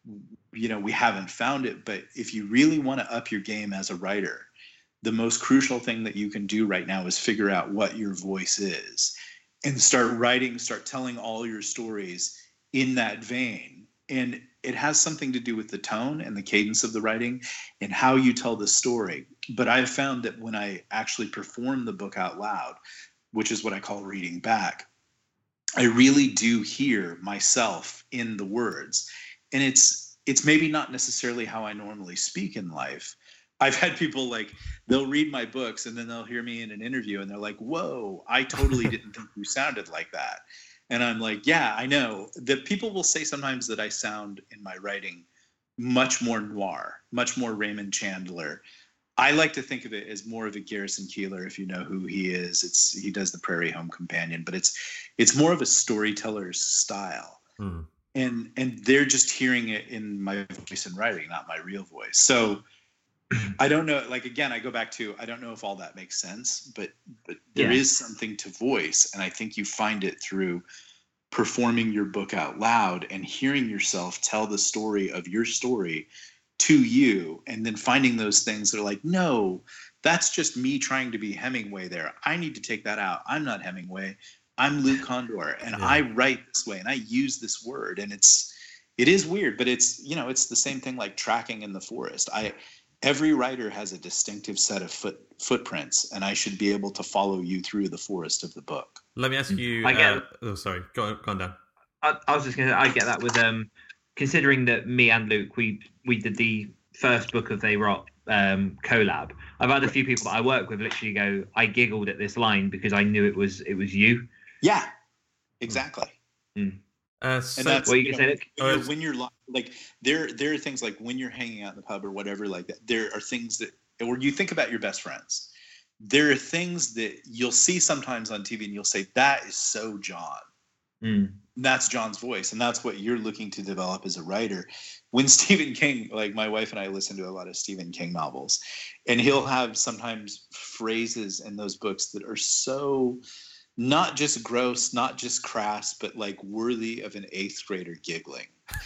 we haven't found it. But if you really want to up your game as a writer, the most crucial thing that you can do right now is figure out what your voice is and start telling all your stories in that vein. And it has something to do with the tone and the cadence of the writing and how you tell the story. But I've found that when I actually perform the book out loud, which is what I call reading back, I really do hear myself in the words. And it's maybe not necessarily how I normally speak in life. I've had people, like, they'll read my books and then they'll hear me in an interview and they're like, whoa, I totally didn't think you sounded like that. And I'm like, yeah, I know. That people will say sometimes that I sound in my writing much more noir, much more Raymond Chandler. I like to think of it as more of a Garrison Keillor, if you know who he is. He does the Prairie Home Companion, but it's more of a storyteller's style. Mm. And they're just hearing it in my voice and writing, not my real voice. So I don't know. Like, again, I go back to, I don't know if all that makes sense, but there is something to voice. And I think you find it through performing your book out loud and hearing yourself tell the story of your story to you, and then finding those things that are like, no, that's just me trying to be Hemingway there. I need to take that out. I'm not Hemingway. I'm Luke Condor, and I write this way, and I use this word. And it is weird, but it's the same thing like tracking in the forest. Every writer has a distinctive set of footprints, and I should be able to follow you through the forest of the book. Let me ask you. Sorry, go on, Dan. I was just going to. I get that with considering that me and Luke, we did the first Book of They Rot collab. I've had a few people that I work with literally go, I giggled at this line because I knew it was you. Yeah, exactly. Mm. And that's what you can say. When you're like, there are things like when you're hanging out in the pub or whatever like that. There are things that, or you think about your best friends. There are things that you'll see sometimes on TV, and you'll say, "That is so John." Mm. That's John's voice, and that's what you're looking to develop as a writer. When Stephen King, like my wife and I listen to a lot of Stephen King novels, and he'll have sometimes phrases in those books that are so not just gross, not just crass, but like worthy of an 8th grader giggling.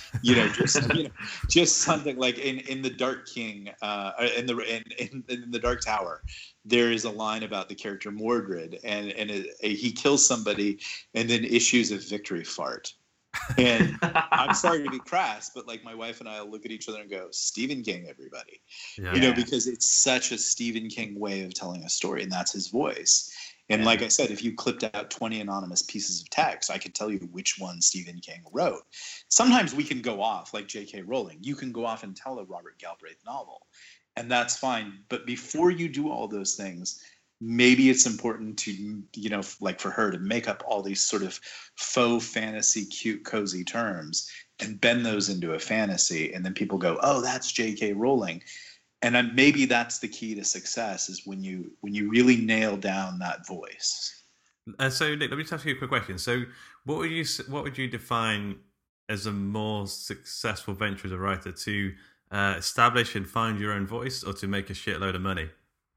Just something like in The Dark King, in the Dark Tower, there is a line about the character Mordred, and he kills somebody and then issues a victory fart. And I'm sorry to be crass, but like my wife and I will look at each other and go, Stephen King, everybody. Yeah. Because it's such a Stephen King way of telling a story, and that's his voice. And like I said, if you clipped out 20 anonymous pieces of text, I could tell you which one Stephen King wrote. Sometimes we can go off, like J.K. Rowling. You can go off and tell a Robert Galbraith novel, and that's fine. But before you do all those things, maybe it's important to, like for her to make up all these sort of faux fantasy, cute, cozy terms and bend those into a fantasy. And then people go, oh, that's J.K. Rowling. And maybe that's the key to success, is when you really nail down that voice. So Nick, let me just ask you a quick question. So what would you define as a more successful venture as a writer, to establish and find your own voice, or to make a shitload of money?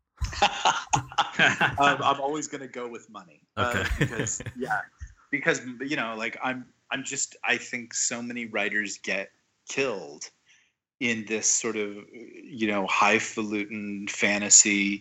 I'm always going to go with money. Okay. Because I think so many writers get killed in this sort of, highfalutin fantasy.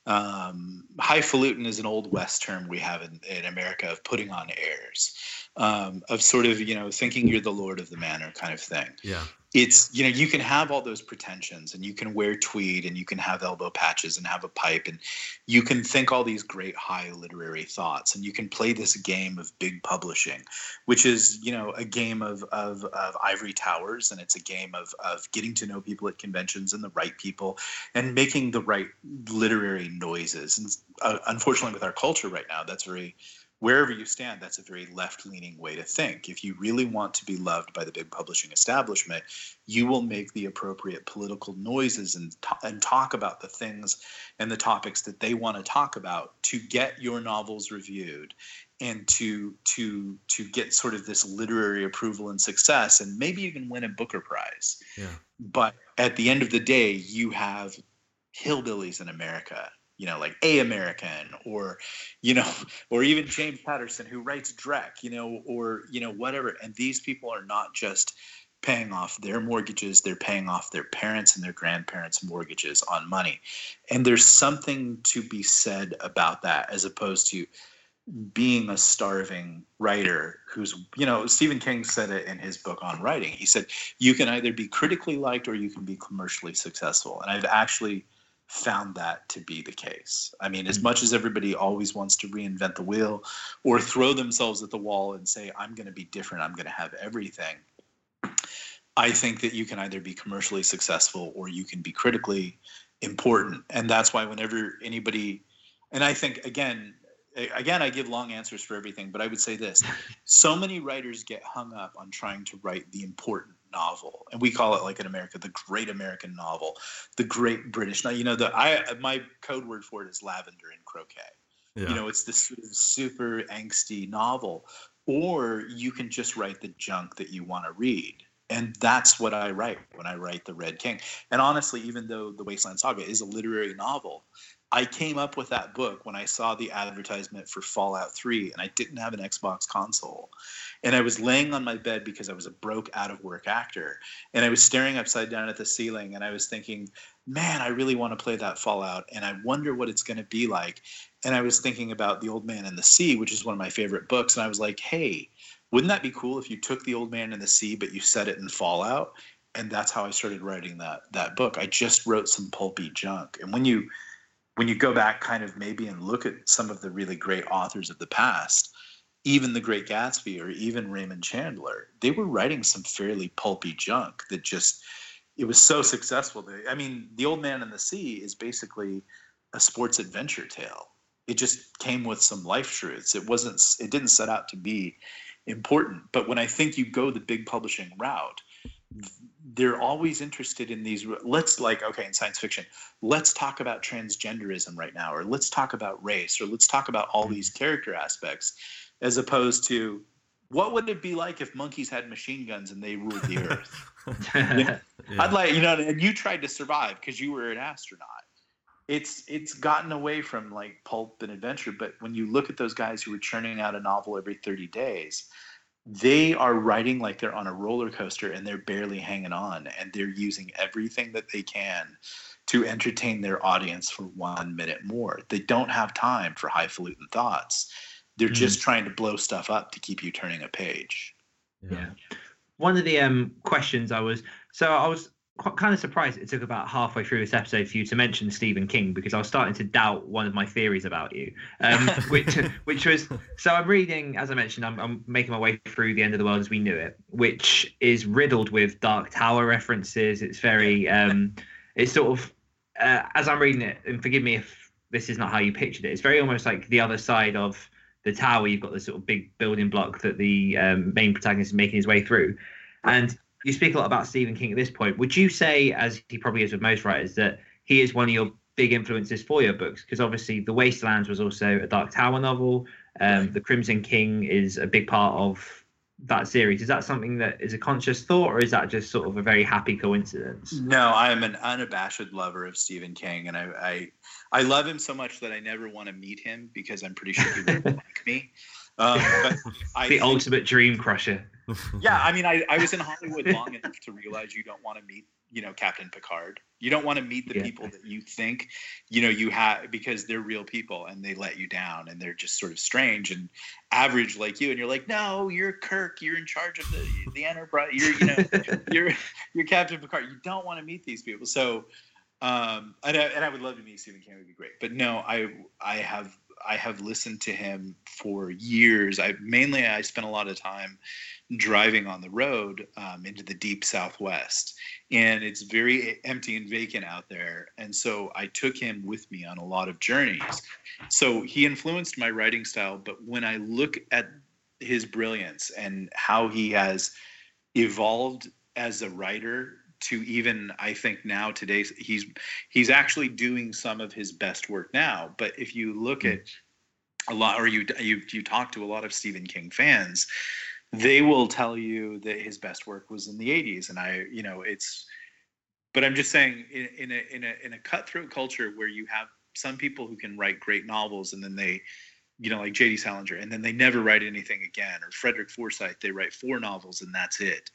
Highfalutin is an old West term we have in America, of putting on airs, of sort of, thinking you're the lord of the manor kind of thing. Yeah. It's, you can have all those pretensions, and you can wear tweed, and you can have elbow patches and have a pipe, and you can think all these great high literary thoughts, and you can play this game of big publishing, which is, a game of ivory towers, and it's a game of getting to know people at conventions and the right people and making the right literary noises. And unfortunately, with our culture right now, wherever you stand, that's a very left-leaning way to think. If you really want to be loved by the big publishing establishment, you will make the appropriate political noises and talk about the things and the topics that they want to talk about to get your novels reviewed, and to get sort of this literary approval and success, and maybe even win a Booker Prize. Yeah. But at the end of the day, you have hillbillies in America, like A American, or even James Patterson, who writes Drek, or whatever. And these people are not just paying off their mortgages, they're paying off their parents' and their grandparents' mortgages on money. And there's something to be said about that, as opposed to being a starving writer who's, Stephen King said it in his book on writing. He said, you can either be critically liked or you can be commercially successful. And I've actually found that to be the case. I mean, as much as everybody always wants to reinvent the wheel or throw themselves at the wall and say, I'm going to be different, I'm going to have everything, I think that you can either be commercially successful or you can be critically important. And that's why whenever anybody, and I think, again, I give long answers for everything, but I would say this: so many writers get hung up on trying to write the important novel, and we call it, like in America, the great American novel, the great British. Now, my code word for it is lavender and croquet. Yeah. It's this sort of super angsty novel, or you can just write the junk that you want to read. And that's what I write when I write The Red King. And honestly, even though The Wasteland Saga is a literary novel, I came up with that book when I saw the advertisement for Fallout 3, and I didn't have an Xbox console. And I was laying on my bed because I was a broke, out-of-work actor. And I was staring upside down at the ceiling, and I was thinking, man, I really want to play that Fallout, and I wonder what it's going to be like. And I was thinking about The Old Man and the Sea, which is one of my favorite books. And I was like, hey, wouldn't that be cool if you took The Old Man and the Sea, but you set it in Fallout? And that's how I started writing that book. I just wrote some pulpy junk. And when you go back kind of maybe and look at some of the really great authors of the past, even The Great Gatsby or even Raymond Chandler, they were writing some fairly pulpy junk that just, it was so successful. The Old Man and the Sea is basically a sports adventure tale. It just came with some life truths. It didn't set out to be important. But when I think you go the big publishing route, they're always interested in these, in science fiction, let's talk about transgenderism right now, or let's talk about race, or let's talk about all these character aspects, as opposed to what would it be like if monkeys had machine guns and they ruled the earth? Yeah. I'd like, and you tried to survive because you were an astronaut. It's gotten away from like pulp and adventure, but when you look at those guys who are churning out a novel every 30 days, they are writing like they're on a roller coaster, and they're barely hanging on, and they're using everything that they can to entertain their audience for 1 minute more. They don't have time for highfalutin thoughts. They're just trying to blow stuff up to keep you turning a page. Yeah. One of the questions I was kind of surprised it took about halfway through this episode for you to mention Stephen King, because I was starting to doubt one of my theories about you, which was, so I'm reading, as I mentioned, I'm making my way through The End of the World as We Knew It, which is riddled with Dark Tower references. It's very, it's sort of, as I'm reading it, and forgive me if this is not how you pictured it, it's very almost like the other side of the tower. You've got this sort of big building block that the main protagonist is making his way through. And you speak a lot about Stephen King at this point. Would you say, as he probably is with most writers, that he is one of your big influences for your books? Because obviously The Wastelands was also a Dark Tower novel. The Crimson King is a big part of that series. Is that something that is a conscious thought, or is that just sort of a very happy coincidence? No, I am an unabashed lover of Stephen King, and I love him so much that I never want to meet him, because I'm pretty sure he wouldn't like me. But ultimate dream crusher. Yeah, I mean, I was in Hollywood long enough to realize you don't want to meet, Captain Picard. You don't want to meet the people that you think, you have, because they're real people and they let you down and they're just sort of strange and average like you. And you're like, no, you're Kirk. You're in charge of the Enterprise. You're Captain Picard. You don't want to meet these people. So, and I would love to meet Stephen King. It would be great. But no, I have listened to him for years. I spent a lot of time driving on the road into the deep Southwest, and it's very empty and vacant out there. And so I took him with me on a lot of journeys. So he influenced my writing style. But when I look at his brilliance and how he has evolved as a writer to even, I think now today, he's actually doing some of his best work now. But if you look at a lot, or you talk to a lot of Stephen King fans, they will tell you that his best work was in the 80s. And but I'm just saying, in a cutthroat culture where you have some people who can write great novels, and then they, like J.D. Salinger, and then they never write anything again, or Frederick Forsyth, they write 4 novels and that's it.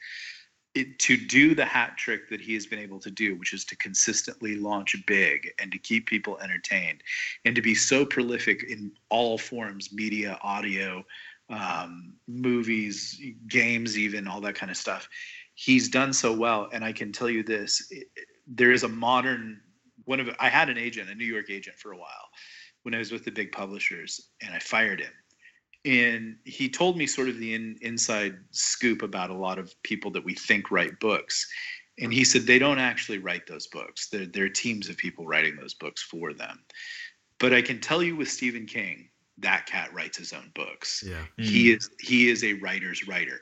To do the hat trick that he has been able to do, which is to consistently launch big and to keep people entertained, and to be so prolific in all forms, media, audio, movies, games, even all that kind of stuff. He's done so well. And I can tell you this, there is I had an agent, a New York agent, for a while when I was with the big publishers, and I fired him. And he told me sort of the inside scoop about a lot of people that we think write books. And he said they don't actually write those books. They're teams of people writing those books for them. But I can tell you with Stephen King, that cat writes his own books. Yeah. He is a writer's writer.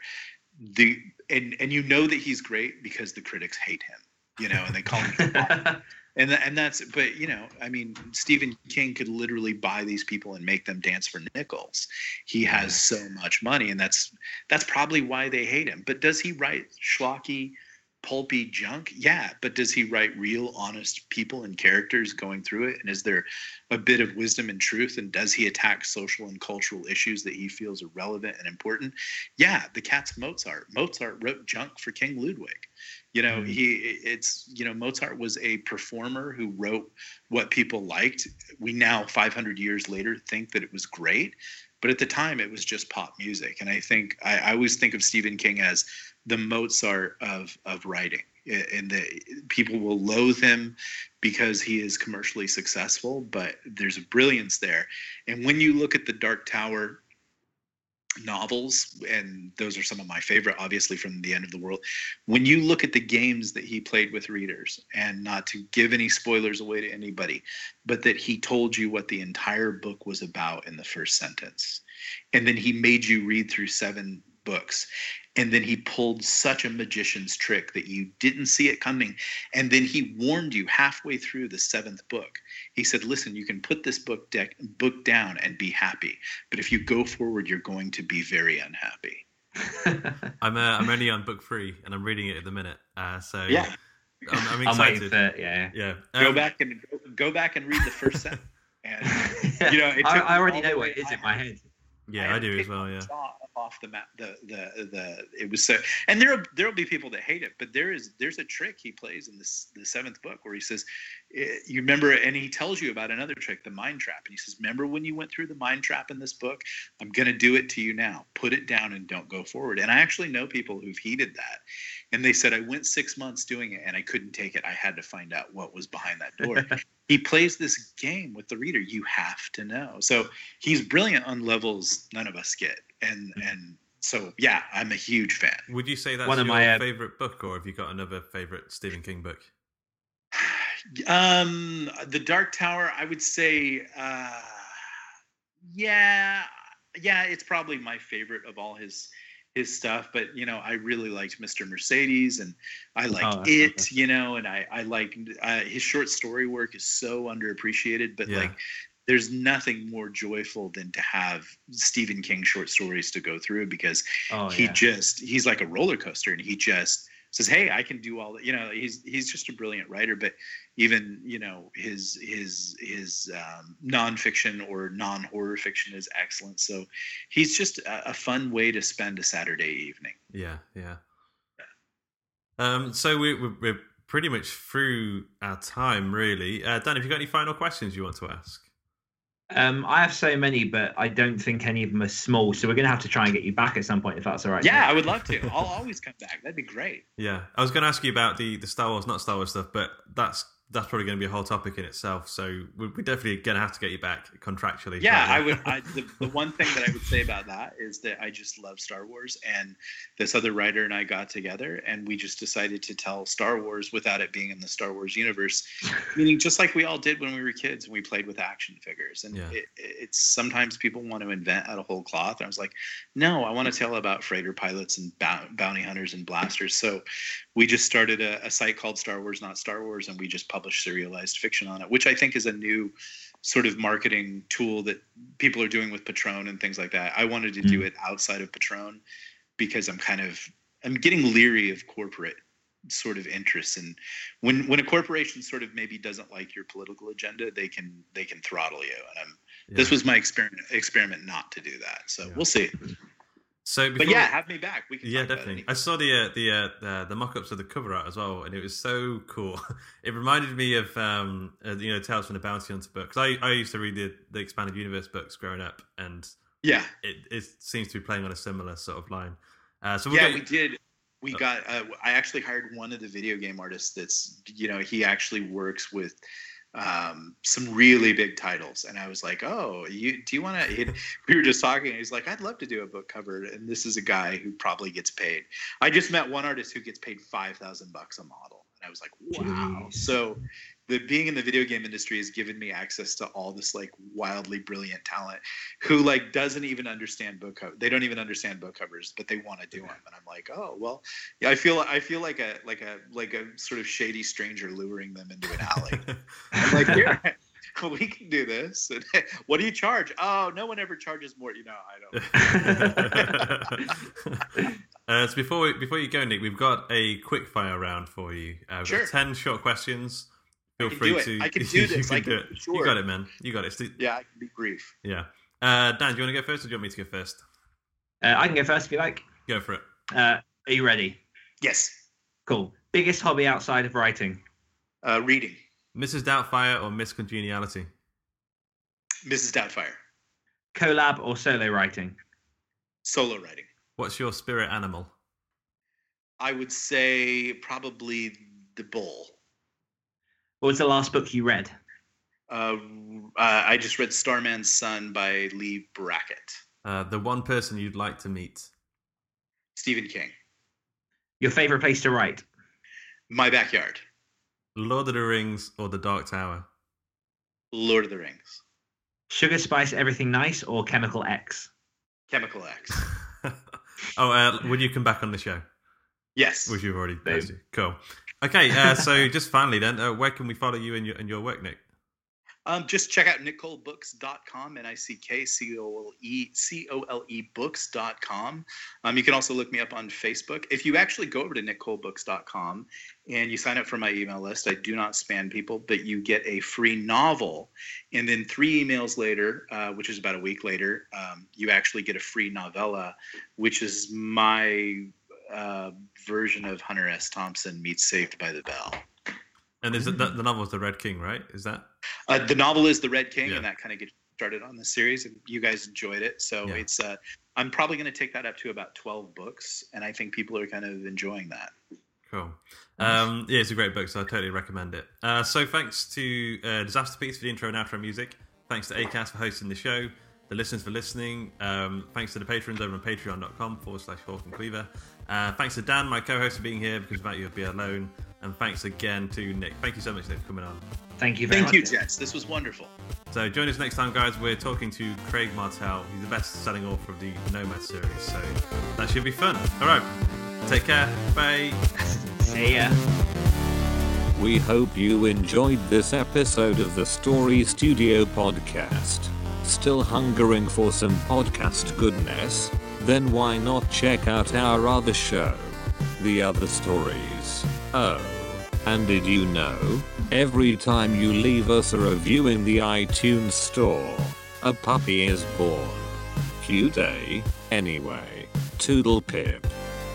And you know that he's great because the critics hate him, and they call him And that's, but I mean, Stephen King could literally buy these people and make them dance for nickels. He has so much money, and that's probably why they hate him. But does he write schlocky, pulpy junk? Yeah. But does he write real, honest people and characters going through it? And is there a bit of wisdom and truth? And does he attack social and cultural issues that he feels are relevant and important? Yeah. The cat's Mozart. Mozart wrote junk for King Ludwig. Mozart was a performer who wrote what people liked. We now, 500 years later, think that it was great, but at the time it was just pop music. And I always think of Stephen King as the Mozart of writing, and that people will loathe him because he is commercially successful, but there's a brilliance there. And when you look at the Dark Tower novels, and those are some of my favorite, obviously, from The End of the World, when you look at the games that he played with readers, and not to give any spoilers away to anybody, but that he told you what the entire book was about in the first sentence, and then he made you read through 7 books, and then he pulled such a magician's trick that you didn't see it coming, and then he warned you halfway through the 7th book. He said, listen, you can put this book down and be happy, but if you go forward, you're going to be very unhappy. I'm only on book 3, and I'm reading it at the minute, so yeah, I'm excited. Yeah. Go back and read the first sentence. And I already know what it is in my head. Yeah, I do as well. Yeah. off the map. It was so, and there'll be people that hate it, but there's a trick he plays in the seventh book where he says, you remember, and he tells you about another trick, the mind trap, and he says, remember when you went through the mind trap in this book? I'm going to do it to you now. Put it down and don't go forward. And I actually know people who've heeded that, and they said, I went 6 months doing it and I couldn't take it. I had to find out what was behind that door. He plays this game with the reader. You have to know. So he's brilliant on levels none of us get. And so, yeah, I'm a huge fan. Would you say that's one of your favorite book, or have you got another favorite Stephen King book? The Dark Tower, I would say, yeah, it's probably my favorite of all his stuff. But I really liked Mr. Mercedes, and I liked it, and I liked his short story work is so underappreciated, but there's nothing more joyful than to have Stephen King short stories to go through, because he's like a roller coaster, and he just says, hey, I can do all that. He's just a brilliant writer. But even his nonfiction or non-horror fiction is excellent. So he's just a fun way to spend a Saturday evening. Yeah. So we're pretty much through our time, really. Dan, have you got any final questions you want to ask? I have so many, but I don't think any of them are small. So we're going to have to try and get you back at some point, if that's all right. Yeah, I would love to. I'll always come back. That'd be great. Yeah, I was going to ask you about the Star Wars, not Star Wars stuff, but that's probably going to be a whole topic in itself. So we're definitely going to have to get you back contractually. Yeah, I would. The one thing that I would say about that is that I just love Star Wars, and this other writer and I got together, and we just decided to tell Star Wars without it being in the Star Wars universe, meaning just like we all did when we were kids and we played with action figures. And it's sometimes people want to invent out of whole cloth. And I was like, no, I want to tell about freighter pilots and bounty hunters and blasters. So we just started a site called Star Wars, Not Star Wars, and we just publish serialized fiction on it, which I think is a new sort of marketing tool that people are doing with Patron and things like that. I wanted to do it outside of Patron because I'm getting leery of corporate sort of interests, and when a corporation sort of maybe doesn't like your political agenda, they can throttle you. And this was my experiment not to do that. So we'll see. So, but have me back. We can definitely. I saw the mock-ups of the cover art as well, and it was so cool. It reminded me of Tales from the Bounty Hunter books. I used to read the Expanded Universe books growing up, and it seems to be playing on a similar sort of line. We did. We got. I actually hired one of the video game artists. That's he actually works with some really big titles, and I was like, do you want to? We were just talking, and he's like, I'd love to do a book cover, and this is a guy who probably gets paid. I just met one artist who gets paid $5,000 a model, and I was like, wow. Jeez. So being in the video game industry has given me access to all this like wildly brilliant talent who like doesn't even understand book cover. They don't even understand book covers, but they want to do them. And I'm like, oh well, yeah. I feel like a sort of shady stranger luring them into an alley. I'm like, yeah, we can do this. And, what do you charge? Oh, no one ever charges more. I don't. So before you go, Nick, we've got a quick fire round for you. We've got 10 short questions. Feel free to. I can do this. I can do it. Sure. You got it, man. You got it. Yeah, I can be brief. Yeah. Dan, do you want to go first, or do you want me to go first? I can go first if you like. Go for it. Are you ready? Yes. Cool. Biggest hobby outside of writing? Reading. Mrs. Doubtfire or Miss Congeniality? Mrs. Doubtfire. Collab or solo writing? Solo writing. What's your spirit animal? I would say probably the bull. What was the last book you read? I just read Starman's Son by Lee Brackett. The one person you'd like to meet? Stephen King. Your favorite place to write? My backyard. Lord of the Rings or The Dark Tower? Lord of the Rings. Sugar Spice Everything Nice or Chemical X? Chemical X. Would you come back on the show? Yes. Which you've already done. Cool. Okay, so just finally then, where can we follow you and your work, Nick? Just check out nickcolebooks.com, NICKCOLE books.com. You can also look me up on Facebook. If you actually go over to nickcolebooks.com and you sign up for my email list, I do not spam people, but you get a free novel. And then 3 emails later, which is about a week later, you actually get a free novella, which is my version of Hunter S. Thompson meets Saved by the Bell. And is it the novel is The Red King, right? Is that the novel is The Red King, and that kind of gets started on the series, and you guys enjoyed it, so it's I'm probably going to take that up to about 12 books, and I think people are kind of enjoying that. Cool. Yeah, it's a great book, so I totally recommend it. So thanks to Disaster Beats for the intro and outro music. Thanks to Acast for hosting the show. The listeners for listening. Thanks to the patrons over on patreon.com/Hawk and Cleaver. Thanks to Dan, my co-host, for being here, because without you I'd be alone. And thanks again to Nick. Thank you so much, Nick, for coming on. Thank you very much. Thank you, Jets. This was wonderful. So join us next time, guys. We're talking to Craig Martell. He's the best-selling author of the Nomad series, so that should be fun. All right. Take care. Bye. See ya. We hope you enjoyed this episode of the Story Studio podcast. Still hungering for some podcast goodness? Then why not check out our other show, The Other Stories? Oh, and did you know, every time you leave us a review in the iTunes store, a puppy is born. Cute, eh? Anyway, toodle pip.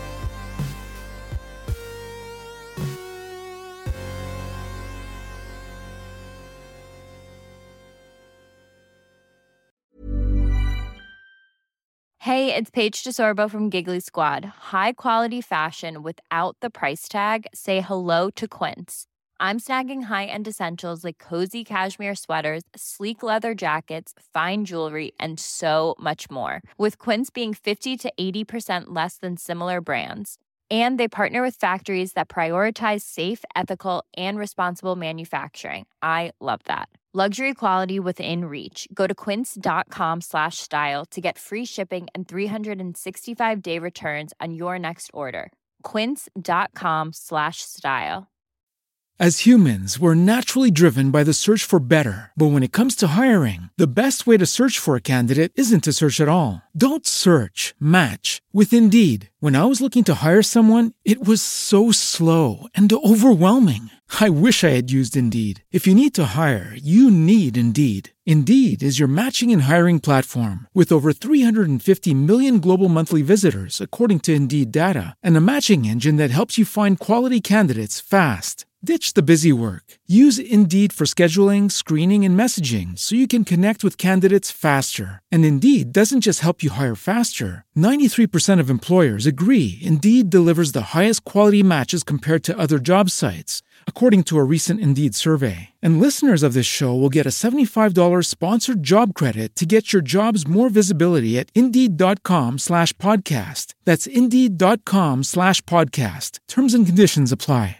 Hey, it's Paige DeSorbo from Giggly Squad. High quality fashion without the price tag. Say hello to Quince. I'm snagging high-end essentials like cozy cashmere sweaters, sleek leather jackets, fine jewelry, and so much more. With Quince being 50 to 80% less than similar brands. And they partner with factories that prioritize safe, ethical, and responsible manufacturing. I love that. Luxury quality within reach. Go to quince.com/style to get free shipping and 365-day returns on your next order. Quince.com/style. As humans, we're naturally driven by the search for better. But when it comes to hiring, the best way to search for a candidate isn't to search at all. Don't search, match with Indeed. When I was looking to hire someone, it was so slow and overwhelming. I wish I had used Indeed. If you need to hire, you need Indeed. Indeed is your matching and hiring platform with over 350 million global monthly visitors, according to Indeed data, and a matching engine that helps you find quality candidates fast. Ditch the busy work. Use Indeed for scheduling, screening, and messaging so you can connect with candidates faster. And Indeed doesn't just help you hire faster. 93% of employers agree Indeed delivers the highest quality matches compared to other job sites, according to a recent Indeed survey. And listeners of this show will get a $75 sponsored job credit to get your jobs more visibility at Indeed.com/podcast. That's Indeed.com/podcast. Terms and conditions apply.